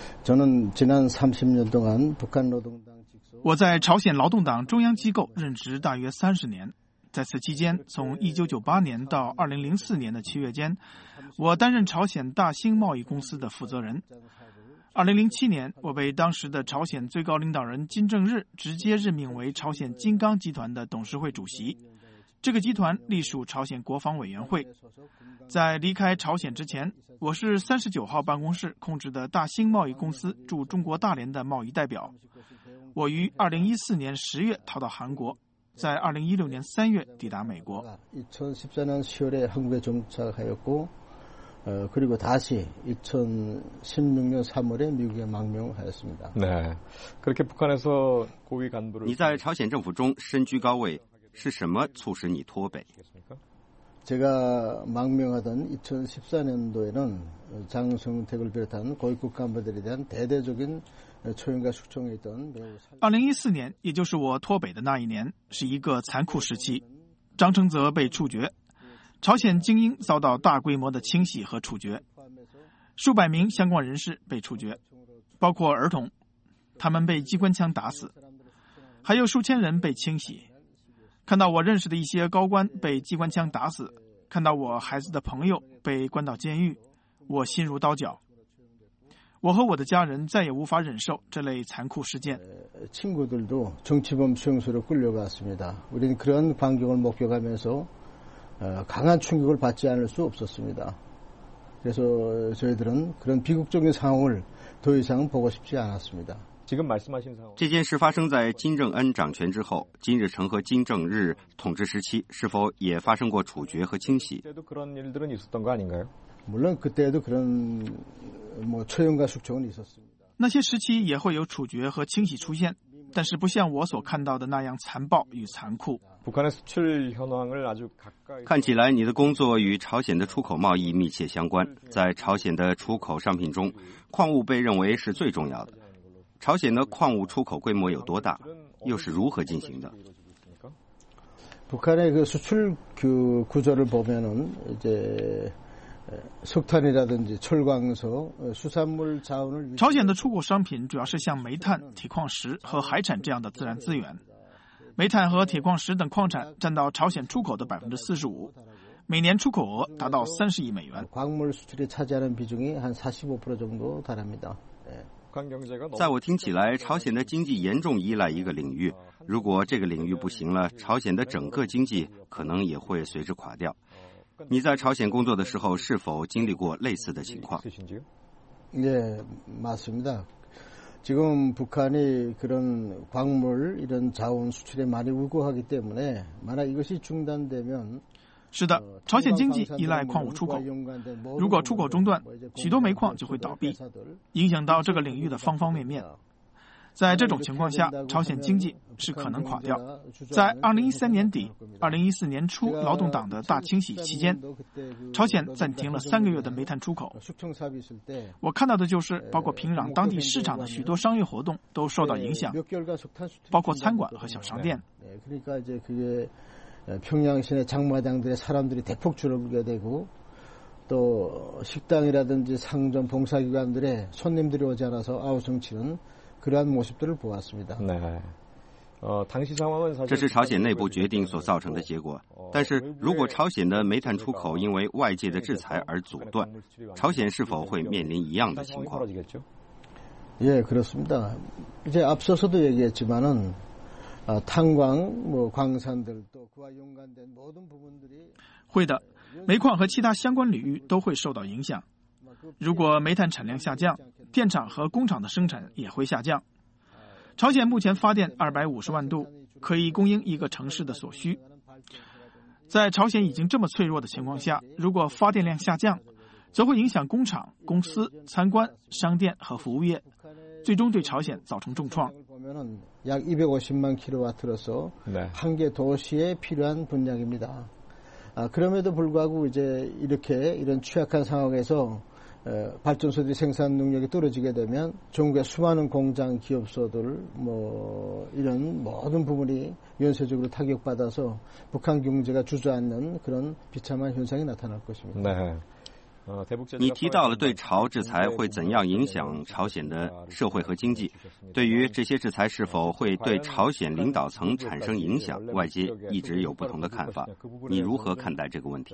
저는 지난 30년 동안 북한 노동당 我在朝鲜劳动党中央机构任职大约30年。在此期间，从1998年到2004年的7月间，我担任朝鲜大兴贸易公司的负责人。2007年，我被当时的朝鲜最高领导人金正日直接任命为朝鲜金刚集团的董事会主席。这个集团隶属朝鲜国防委员会。在离开朝鲜之前，我是39号办公室控制的大兴贸易公司驻中国大连的贸易代表。我于2014年10月逃到韩国，在2016年3月抵达美国。 2014년 10월에 한국에 정착하였고 그리고 다시 2016년 3월에 미국에 망명하였습니다. 네. 그렇게 북한에서 고위 간부를 你在朝鲜政府中身居高位，是什么促使你脱北？ 제가 망명하던 2014년도에는 장성택을 비롯한 고위급 간부들에 대한 대대적인 초용과 숙청에 있던 매우 2014年，也就是我脱北的那一年，是一个残酷时期。张承泽被处决，朝鲜精英遭到大规模的清洗和处决，数百名相关人士被处决，包括儿童，他们被机关枪打死，还有数千人被清洗。看到我认识的一些高官被机关枪打死，看到我孩子的朋友被关到监狱，我心如刀绞。我和我的家人再也无法忍受这类残酷事件。 친구들도 정치범 수용소로 끌려갔습니다. 우리는 그런 광경을 목격하면서 강한 충격을 받지 않을 수 없었습니다. 그래서 저희들은 그런 비극적인 상황을 더 이상 보고 싶지 않았습니다. 这件事发生在金正恩掌权之后，金日成和金正日统治时期是否也发生过处决和清洗？ 물론 그때에도 그런 초용과 숙청은 있었습니다. 那些时期也会有处决和清洗出现，但是不像我所看到的那样残暴与残酷。 看起来你的工作与朝鲜的出口贸易密切相关。在朝鲜的出口商品中，矿物被认为是最重要的。朝鲜的矿物出口规模有多大，又是如何进行的？ 북한의 그 수출 구조를 보면은 이제 석탄이라든지 철광소, 수산물 자원을 朝鲜的出口商品主要是像煤炭、铁矿石和海产这样的自然资源。煤炭和铁矿石等矿产占到朝鲜出口的45%，每年出口额达到30亿美元。 광물 수출이 차지하는 비중이 한 45% 정도 달합니다. 在我听起来，朝鲜的经济严重依赖一个领域，如果这个领域不行了，朝鲜的整个经济可能也会随之垮掉。你在朝鲜工作的时候，是否经历过类似的情况？ 네, 맞습니다. 지금 북한이 그런 광물 이런 자원 수출에 많이 우고하기 때문에 만약 이것이 중단되면 是的，朝鲜经济依赖矿物出口，如果出口中断，许多煤矿就会倒闭，影响到这个领域的方方面面。在这种情况下，朝鲜经济是可能垮掉。在2013年底、2014年初劳动党的大清洗期间，朝鲜暂停了3个月的煤炭出口。我看到的就是包括平壤当地市场的许多商业活动都受到影响，包括餐馆和小商店。 평양 시내 장마당들의 사람들이 대폭 줄어들게 되고 또 식당이라든지 상점 봉사기관들의 손님들이 오지 않아서 아우성치는 그러한 모습들을 보았습니다. 네. 这是朝鲜内部决定所造成的结果。但是如果朝鲜的煤炭出口因为外界的制裁而阻断，朝鲜是否会面臨一样的情况？ 예, 그렇습니다. 이제 앞서서도 얘기했지만은 탄광, 광산들 또 그와 연관된 모든 부분들이 会的，煤矿和其他相关领域都会受到影响。如果煤炭产量下降，电厂和工厂的生产也会下降。朝鲜目前发电250万度，可以供应一个城市的所需。在朝鲜已经这么脆弱的情况下，如果发电量下降，则会影响工厂、公司、参观、商店和服务业，最终对朝鲜造成重创。 약 250만 킬로와트로서 한 개 도시에 필요한 분량입니다. 그럼에도 불구하고 이제 이런 취약한 상황에서 발전소들이 생산 능력이 떨어지게 되면 전국의 수많은 공장, 기업소들 이런 모든 부분이 연쇄적으로 타격받아서 북한 경제가 주저앉는 그런 비참한 현상이 나타날 것입니다. 네. 你提到了对朝制裁会怎样影响朝鲜的社会和经济，对于这些制裁是否会对朝鲜领导层产生影响，外界一直有不同的看法。你如何看待这个问题？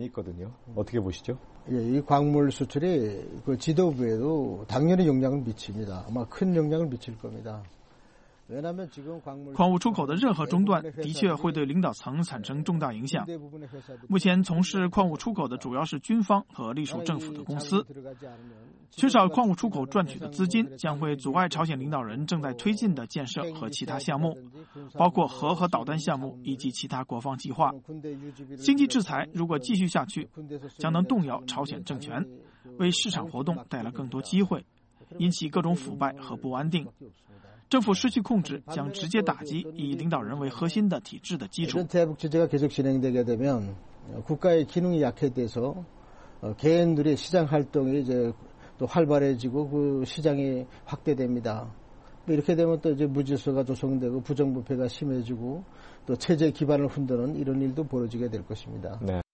이 광물 수출이 그 지도부에도 당연히 영향을 미칩니다. 아마 큰 영향을 미칠 겁니다. 矿物出口的任何中断的确会对领导层产生重大影响。目前从事矿物出口的主要是军方和隶属政府的公司，缺少矿物出口赚取的资金将会阻碍朝鲜领导人正在推进的建设和其他项目，包括核和导弹项目以及其他国防计划。经济制裁如果继续下去，将能动摇朝鲜政权，为市场活动带来更多机会，引起各种腐败和不安定。 政府失去控制，将直接打击以领导人为核心的体制的基础。 이런 대북 제재가 계속 진행되게 되면 국가의 기능이 약해돼서 개인들의 시장 활동이 이제 또 활발해지고 그 시장이 확대됩니다. 이렇게 되면 또 이제 무질서가 조성되고 부정부패가 심해지고 또 체제 기반을 흔드는 이런 일도 벌어지게 될 것입니다. 네.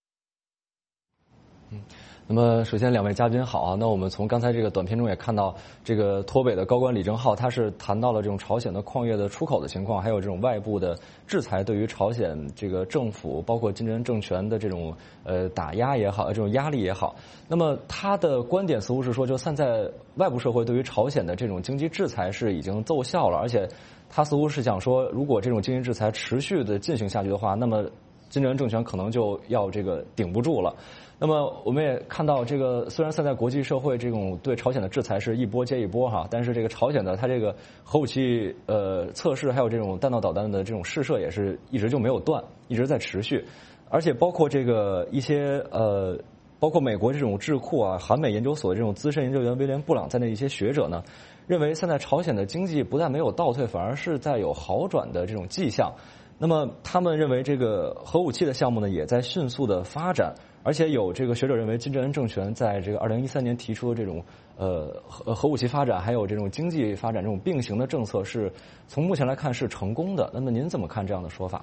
那么，首先两位嘉宾好啊。那我们从刚才这个短片中也看到，这个脱北的高官李正浩，他是谈到了这种朝鲜的矿业的出口的情况，还有这种外部的制裁对于朝鲜这个政府，包括金正恩政权的这种打压也好，这种压力也好。那么他的观点似乎是说，就现在外部社会对于朝鲜的这种经济制裁是已经奏效了，而且他似乎是想说，如果这种经济制裁持续的进行下去的话，那么金正恩政权可能就要这个顶不住了。 那么我们也看到，这个虽然现在国际社会这种对朝鲜的制裁是一波接一波哈，但是这个朝鲜的它这个核武器测试，还有这种弹道导弹的这种试射也是一直就没有断，一直在持续，而且包括这个一些包括美国这种智库啊、韩美研究所这种资深研究员威廉布朗在内一些学者呢，认为现在朝鲜的经济不但没有倒退，反而是在有好转的这种迹象。那么他们认为这个核武器的项目呢也在迅速的发展。 而且有这个学者认为，金正恩政权在这个2013年提出的这种核武器发展，还有这种经济发展这种并行的政策，是从目前来看是成功的。那么您怎么看这样的说法？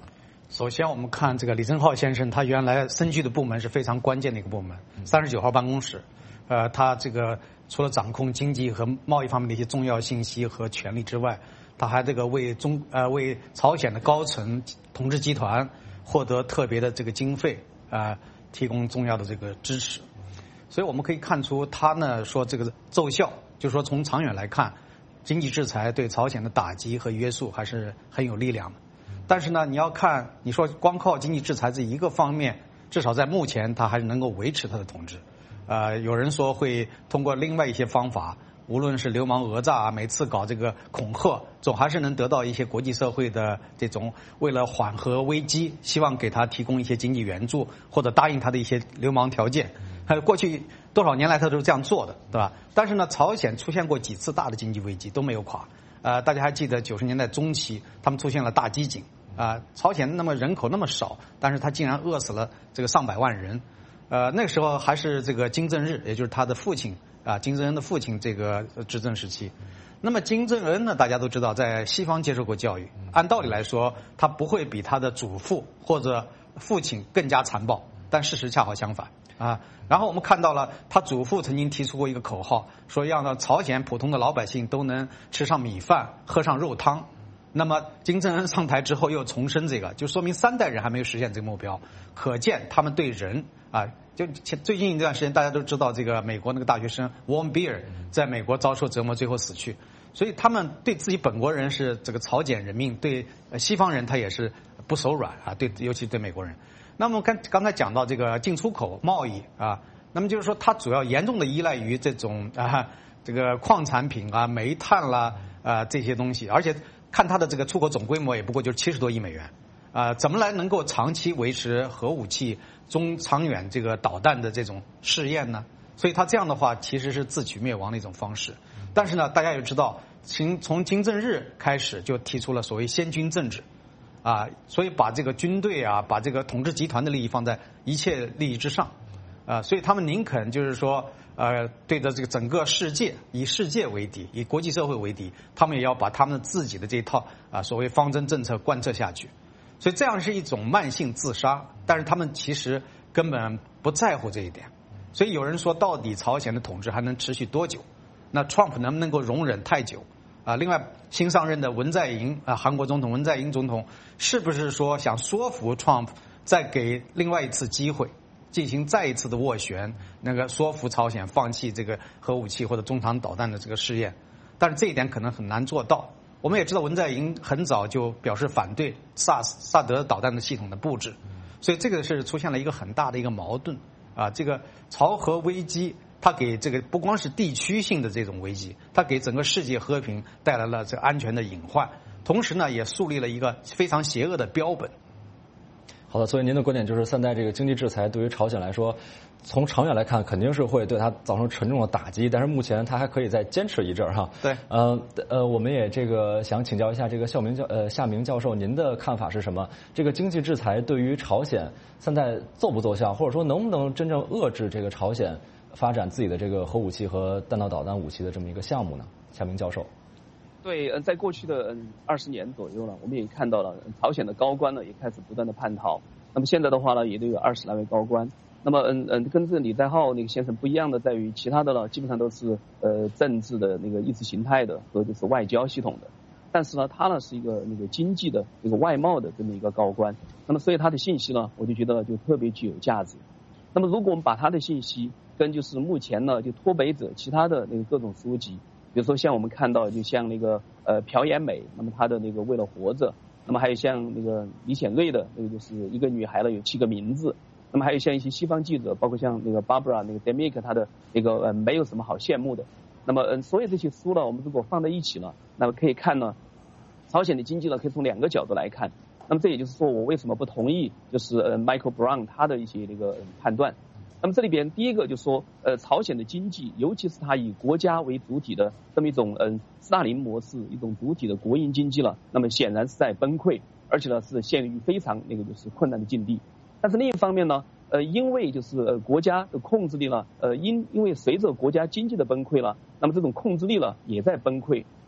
首先，我们看这个李正浩先生，他原来身居的部门是非常关键的一个部门，39号办公室。他这个除了掌控经济和贸易方面的一些重要信息和权利之外，他还这个为朝鲜的高层统治集团获得特别的这个经费提供重要的这个支持。所以我们可以看出，他呢说这个奏效，就是说从长远来看，经济制裁对朝鲜的打击和约束还是很有力量的。但是呢，你要看，你说光靠经济制裁这一个方面，至少在目前，他还是能够维持他的统治。有人说会通过另外一些方法，无论是流氓讹诈，每次搞这个恐吓，总还是能得到一些国际社会的这种为了缓和危机，希望给他提供一些经济援助，或者答应他的一些流氓条件。过去多少年来他都是这样做的，对吧？但是呢，朝鲜出现过几次大的经济危机都没有垮。大家还记得90年代中期，他们出现了大饥馑。朝鲜那么人口那么少，但是他竟然饿死了这个上百万人。那个时候还是这个金正日，也就是他的父亲金正恩的父亲这个执政时期。那么金正恩呢，大家都知道在西方接受过教育，按道理来说他不会比他的祖父或者父亲更加残暴，但事实恰好相反然后我们看到了他祖父曾经提出过一个口号，说要让朝鲜普通的老百姓都能吃上米饭，喝上肉汤。那么金正恩上台之后又重申这个，就说明3代人还没有实现这个目标，可见他们对人就最近一段时间大家都知道这个美国那个大学生 Warren Beer 在美国遭受折磨，最后死去。所以他们对自己本国人是这个草菅人命，对西方人他也是不手软对，尤其对美国人。那么刚才讲到这个进出口贸易那么就是说它主要严重的依赖于这种这个矿产品煤炭啦这些东西，而且看它的这个出口总规模也不过就是70多亿美元怎么来能够长期维持核武器中长远这个导弹的这种试验呢？所以它这样的话其实是自取灭亡的一种方式。但是呢，大家也知道，从金正日开始就提出了所谓先军政治所以把这个军队把这个统治集团的利益放在一切利益之上所以他们宁肯就是说对着这个整个世界，以世界为敌，以国际社会为敌，他们也要把他们自己的这一套所谓方针政策贯彻下去。所以这样是一种慢性自杀，但是他们其实根本不在乎这一点。所以有人说，到底朝鲜的统治还能持续多久？那 Trump 能不能够容忍太久另外新上任的文在寅韩国总统文在寅总统是不是说想说服 Trump 再给另外一次机会，进行再一次的斡旋，那个说服朝鲜放弃这个核武器或者中长导弹的这个试验？但是这一点可能很难做到。我们也知道文在寅很早就表示反对萨德导弹的系统的布置，所以这个是出现了一个很大的一个矛盾这个朝核危机它给这个不光是地区性的这种危机，它给整个世界和平带来了这个安全的隐患，同时呢也树立了一个非常邪恶的标本。 好的，所以您的观点就是现在这个经济制裁对于朝鲜来说，从长远来看肯定是会对它造成沉重的打击，但是目前它还可以再坚持一阵对。 我们也这个想请教一下这个夏明教授，您的看法是什么？这个经济制裁对于朝鲜现在奏不奏效，或者说能不能真正遏制这个朝鲜发展自己的这个核武器和弹道导弹武器的这么一个项目呢？夏明教授。 对，在过去的20年左右呢，我们也看到了朝鲜的高官呢也开始不断的叛逃。那么现在的话呢，也都有20来位高官。那么跟这李在镐那个先生不一样的在于，其他的呢基本上都是政治的那个意识形态的和就是外交系统的。但是呢，他呢是一个那个经济的这个外贸的这么一个高官。那么所以他的信息呢，我就觉得就特别具有价值。那么如果我们把他的信息跟就是目前呢就脱北者其他的那个各种书籍，比如说像我们看到就像那个朴妍美，那么他的那个为了活着，那么还有像那个李显瑞的那个就是一个女孩呢有7个名字，那么还有像一些西方记者，包括像那个 Barbara 那个 Demick 他的那个没有什么好羡慕的。那么所有这些书呢，我们如果放在一起呢，那么可以看呢，朝鲜的经济呢可以从2个角度来看。那么这也就是说，我为什么不同意就是Michael Brown 他的一些那个判断。那么这里边第一个就是说，朝鲜的经济，尤其是它以国家为主体的这么一种斯大林模式，一种主体的国营经济了，那么显然是在崩溃，而且呢是陷于非常那个就是困难的境地。但是另一方面呢，因为就是国家的控制力呢，因为随着国家经济的崩溃了，那么这种控制力呢也在崩溃。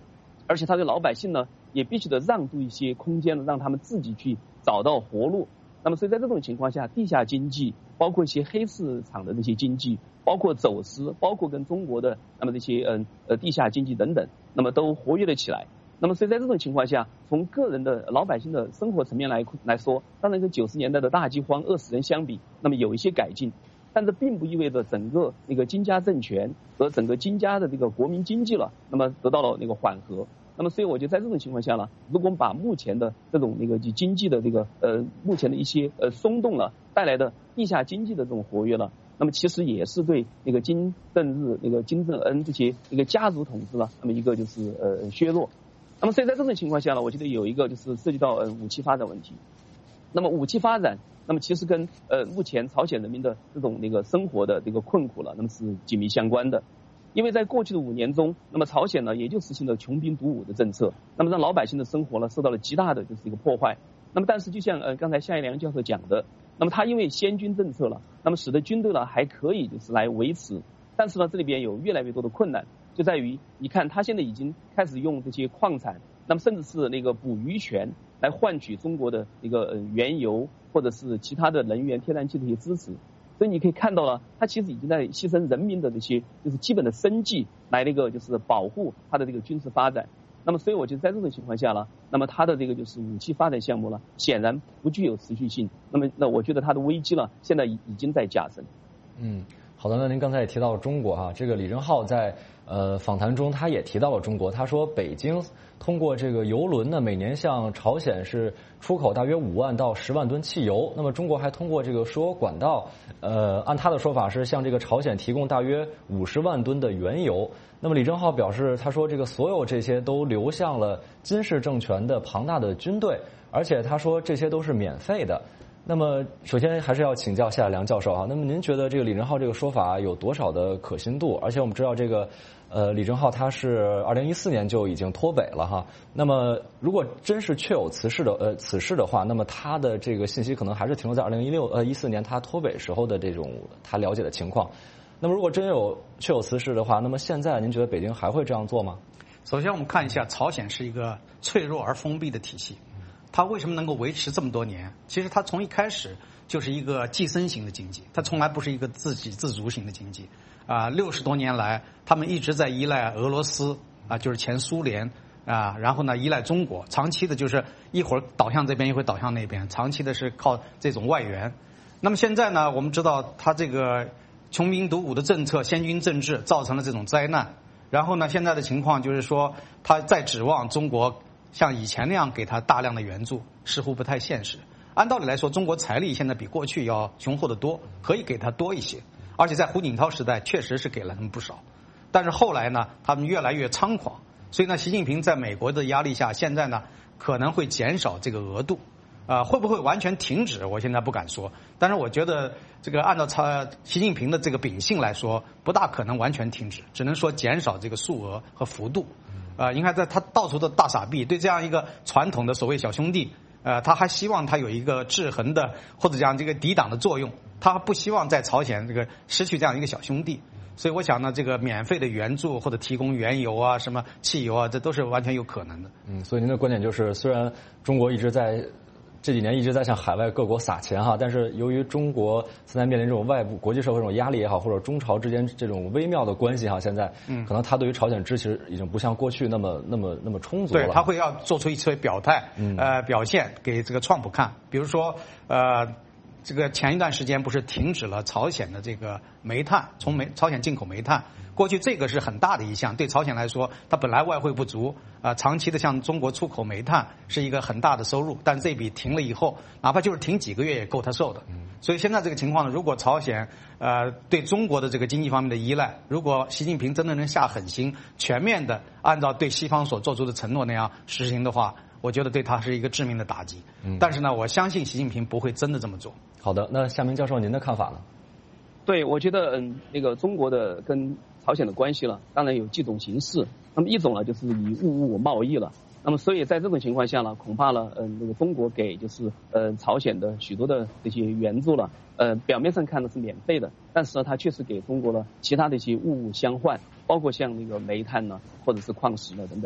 而且他对老百姓呢也必须得让渡一些空间呢，让他们自己去找到活路。那么所以在这种情况下，地下经济包括一些黑市场的这些经济，包括走私，包括跟中国的那么这些地下经济等等，那么都活跃了起来。那么所以在这种情况下，从个人的老百姓的生活层面来说，当然跟90年代的大饥荒饿死人相比，那么有一些改进，但这并不意味着整个那个金家政权和整个金家的这个国民经济了，那么得到了那个缓和。那么所以我觉得在这种情况下呢，如果我们把目前的这种那个经济的这个目前的一些松动了带来的地下经济的这种活跃了，那么其实也是对那个金正日、那个金正恩这些一个家族统治了，那么一个就是削弱。那么所以在这种情况下呢，我觉得有一个就是涉及到武器发展问题。那么武器发展，那么其实跟目前朝鲜人民的这种那个生活的这个困苦了，那么是紧密相关的。因为在过去的5年中，那么朝鲜呢也就实行了穷兵黩武的政策，那么让老百姓的生活呢受到了极大的就是一个破坏。那么但是就像刚才夏一良教授讲的，那么他因为先军政策了，那么使得军队呢还可以就是来维持，但是呢这里边有越来越多的困难，就在于你看他现在已经开始用这些矿产，那么甚至是那个捕鱼权来换取中国的一个原油或者是其他的能源、天然气的一些支持。所以你可以看到了，他其实已经在牺牲人民的这些就是基本的生计来那个就是保护他的这个军事发展。那么所以我觉得在这种情况下呢，那么他的这个就是武器发展项目呢，显然不具有持续性。那我觉得他的危机呢，现在已经在加深。 好的，那您刚才也提到了中国哈，这个李正浩在访谈中他也提到了中国，他说北京通过这个油轮呢，每年向朝鲜是出口大约5万到10万吨汽油，那么中国还通过这个输油管道，按他的说法是向这个朝鲜提供大约50万吨的原油。那么李正浩表示，他说这个所有这些都流向了金氏政权的庞大的军队，而且他说这些都是免费的。那么首先还是要请教夏良教授啊，那么您觉得这个李正浩这个说法有多少的可信度？而且我们知道这个李正浩他是2014年就已经脱北了哈，那么如果真是确有此事的话，那么他的这个信息可能还是停留在2014年他脱北时候的这种他了解的情况。那么如果真确有此事的话，那么现在您觉得北京还会这样做吗？ 首先我们看一下，朝鲜是一个脆弱而封闭的体系，它为什么能够维持这么多年？其实它从一开始就是一个寄生型的经济，它从来不是一个自给自足型的经济。60多年来，他们一直在依赖俄罗斯就是前苏联然后呢依赖中国，长期的就是一会儿倒向这边，一会儿倒向那边，长期的是靠这种外援。那么现在呢，我们知道它这个穷兵黩武的政策、先军政治造成了这种灾难。然后呢，现在的情况就是说，他再指望中国像以前那样给他大量的援助，似乎不太现实。按道理来说，中国财力现在比过去要雄厚得多，可以给他多一些。而且在胡锦涛时代确实是给了他们不少，但是后来呢，他们越来越猖狂，所以呢，习近平在美国的压力下，现在呢可能会减少这个额度。会不会完全停止？我现在不敢说，但是我觉得这个按照习近平的这个秉性来说，不大可能完全停止，只能说减少这个数额和幅度。你看，在他到处的大撒币，对这样一个传统的所谓小兄弟，他还希望他有一个制衡的或者讲这个抵挡的作用，他不希望在朝鲜这个失去这样一个小兄弟。所以我想呢，这个免费的援助或者提供原油什么汽油这都是完全有可能的。 所以您的观点就是，虽然中国这几年一直在向海外各国撒钱哈，但是由于中国现在面临这种外部国际社会这种压力也好，或者中朝之间这种微妙的关系哈，现在可能他对于朝鲜支持已经不像过去那么充足了。 对，他会要做出一些表态，表现给这个川普看，比如说这个前一段时间不是停止了朝鲜的这个煤炭，从朝鲜进口煤炭。过去这个是很大的一项，对朝鲜来说，它本来外汇不足，长期的向中国出口煤炭是一个很大的收入，但这笔停了以后，哪怕就是停几个月也够他受的。所以现在这个情况呢，如果朝鲜对中国的这个经济方面的依赖，如果习近平真的能下狠心，全面的按照对西方所做出的承诺那样实行的话，我觉得对他是一个致命的打击。但是呢，我相信习近平不会真的这么做。 好的，那夏明教授您的看法呢？ 对，我觉得那个中国的跟朝鲜的关系了，当然有几种形式。那么一种呢，就是以物贸易了。那么所以在这种情况下呢，恐怕呢，那个中国给就是朝鲜的许多的这些援助了，表面上看的是免费的，但是呢，它确实给中国了其他的一些物相换，包括像那个煤炭呢，或者是矿石呢等等。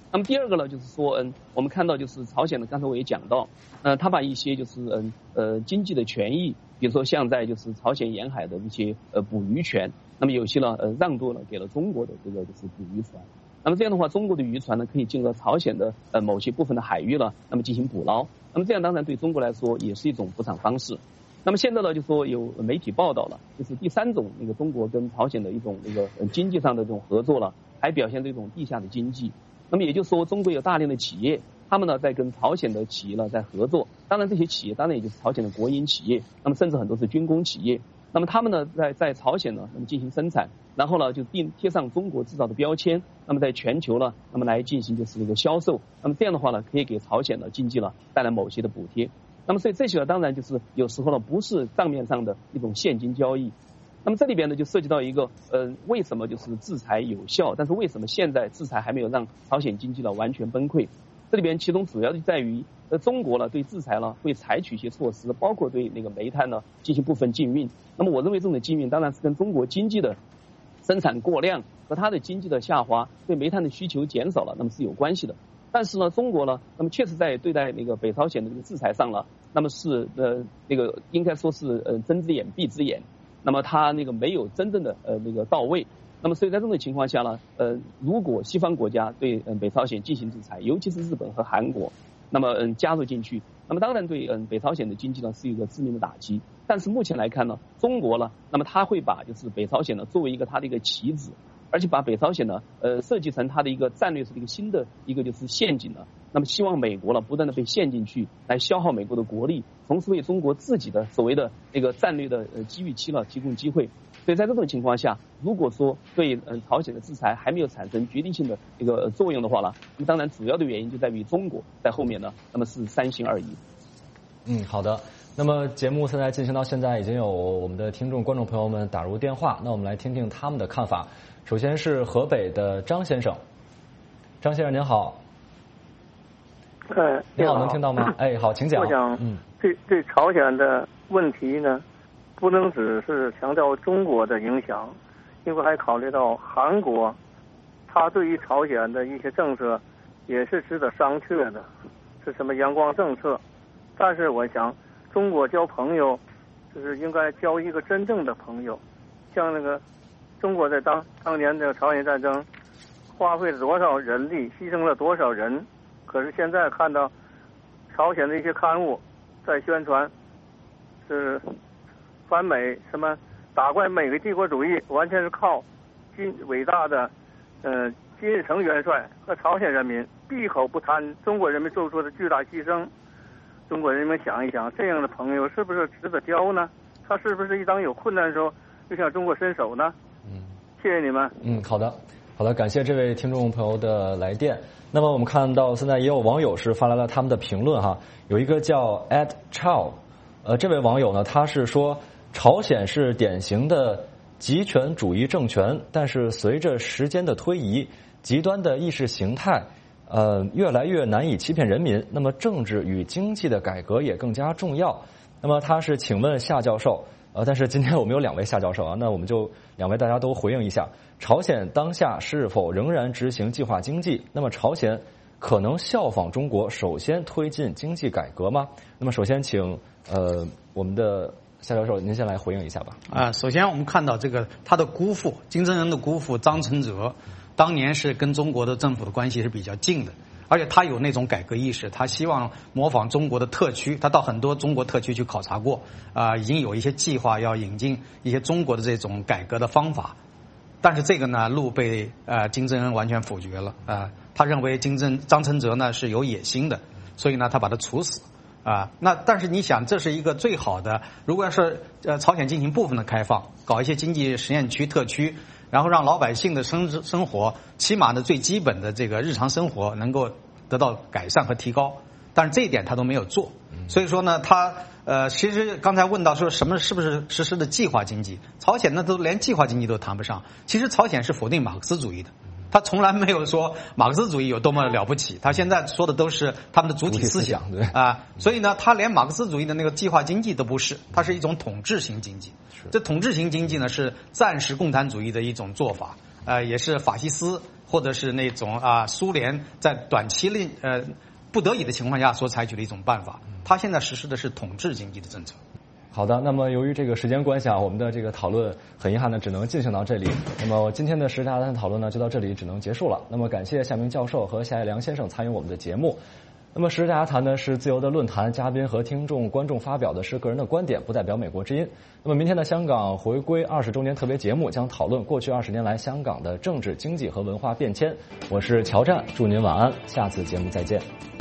那么第二个呢，就是说我们看到就是朝鲜呢，刚才我也讲到，他把一些就是经济的权益，比如说像在就是朝鲜沿海的一些捕鱼权，那么有些呢让渡了给了中国的这个就是捕鱼船。那么这样的话，中国的渔船呢可以进入到朝鲜的某些部分的海域了，那么进行捕捞。那么这样当然对中国来说也是一种补偿方式。那么现在呢，就说有媒体报道了，就是第三种那个中国跟朝鲜的一种那个经济上的这种合作了，还表现这种地下的经济。那么也就是说，中国有大量的企业，他们呢在跟朝鲜的企业呢在合作。当然这些企业当然也就是朝鲜的国营企业，那么甚至很多是军工企业。那么他们呢在朝鲜呢那么进行生产，然后呢就贴上中国制造的标签，那么在全球呢那么来进行就是这个销售。那么这样的话呢可以给朝鲜的经济呢带来某些的补贴。那么所以这些呢当然就是有时候呢不是账面上的一种现金交易。那么这里边呢就涉及到一个为什么就是制裁有效，但是为什么现在制裁还没有让朝鲜经济呢完全崩溃？这里边其中主要就在于中国呢对制裁呢会采取一些措施，包括对那个煤炭呢进行部分禁运。那么我认为这种禁运当然是跟中国经济的生产过量和它的经济的下滑，对煤炭的需求减少了，那么是有关系的。但是呢，中国呢，那么确实在对待那个北朝鲜的这个制裁上了，那么是那个应该说是睁只眼闭只眼，那么它那个没有真正的那个到位。那么所以在这种情况下呢，如果西方国家对北朝鲜进行制裁，尤其是日本和韩国，那么加入进去，那么当然对北朝鲜的经济呢是一个致命的打击。但是目前来看呢，中国呢，那么他会把就是北朝鲜呢作为一个他的一个棋子，而且把北朝鲜呢设计成他的一个战略是一个新的一个就是陷阱呢。那么希望美国呢不断的被陷进去，来消耗美国的国力，同时为中国自己的所谓的那个战略的机遇期呢提供机会。所以在这种情况下，如果说对朝鲜的制裁还没有产生决定性的一个作用的话呢，那么当然主要的原因就在于中国在后面呢，那么是三心二意。 好的。那么节目现在进行到现在，已经有我们的听众观众朋友们打入电话，那我们来听听他们的看法。首先是河北的张先生，张先生您好。你好，能听到吗？好，请讲。 我想，对朝鲜的问题呢，不能只是强调中国的影响，因为还考虑到韩国，他对于朝鲜的一些政策也是值得商榷的，是什么阳光政策？但是我想，中国交朋友，就是应该交一个真正的朋友，像那个中国在当年的朝鲜战争，花费了多少人力，牺牲了多少人。可是现在看到朝鲜的一些刊物在宣传是反美，什么打败美国帝国主义，完全是靠伟大的金日成元帅和朝鲜人民闭口不谈中国人民做出的巨大牺牲。中国人民想一想，这样的朋友是不是值得交呢？他是不是一当有困难的时候就向中国伸手呢？谢谢你们。 好的，感谢这位听众朋友的来电。那么我们看到现在也有网友是发来了他们的评论哈，有一个叫 Ed Chow，这位网友呢，他是说朝鲜是典型的极权主义政权，但是随着时间的推移，极端的意识形态越来越难以欺骗人民，那么政治与经济的改革也更加重要。那么他是请问夏教授，但是今天我们有2位夏教授啊，那我们就2位大家都回应一下，朝鲜当下是否仍然执行计划经济？那么朝鲜可能效仿中国，首先推进经济改革吗？那么首先请我们的夏教授您先来回应一下吧。 首先我们看到这个他的姑父金正恩的姑父张承泽，当年是跟中国的政府的关系是比较近的，而且他有那种改革意识，他希望模仿中国的特区，他到很多中国特区去考察过，已经有一些计划要引进一些中国的这种改革的方法。但是这个呢，路被金正恩完全否决了。他认为张承泽呢是有野心的，所以呢他把他处死。那但是你想，这是一个最好的，如果要是朝鲜进行部分的开放，搞一些经济实验区、特区，然后让老百姓的生活，起码的最基本的这个日常生活能够得到改善和提高。但是这一点他都没有做，所以说呢，他其实刚才问到说什么是不是实施的计划经济，朝鲜呢都连计划经济都谈不上。其实朝鲜是否定马克思主义的，他从来没有说马克思主义有多么了不起，他现在说的都是他们的主体思想所以呢，他连马克思主义的那个计划经济都不是，它是一种统治型经济。这统治型经济呢是暂时共产主义的一种做法， 也是法西斯或者是那种苏联在短期内不得已的情况下所采取的一种办法。他现在实施的是统治经济的政策。 好的，那么由于这个时间关系我们的这个讨论很遗憾呢，只能进行到这里。那么今天的时事大家谈讨论呢，就到这里只能结束了。那么感谢夏明教授和夏一良先生参与我们的节目。那么时事大家谈呢是自由的论坛，嘉宾和听众观众发表的是个人的观点，不代表美国之音。那么明天的香港回归20周年特别节目将讨论过去20年来香港的政治、经济和文化变迁。我是乔战，祝您晚安，下次节目再见。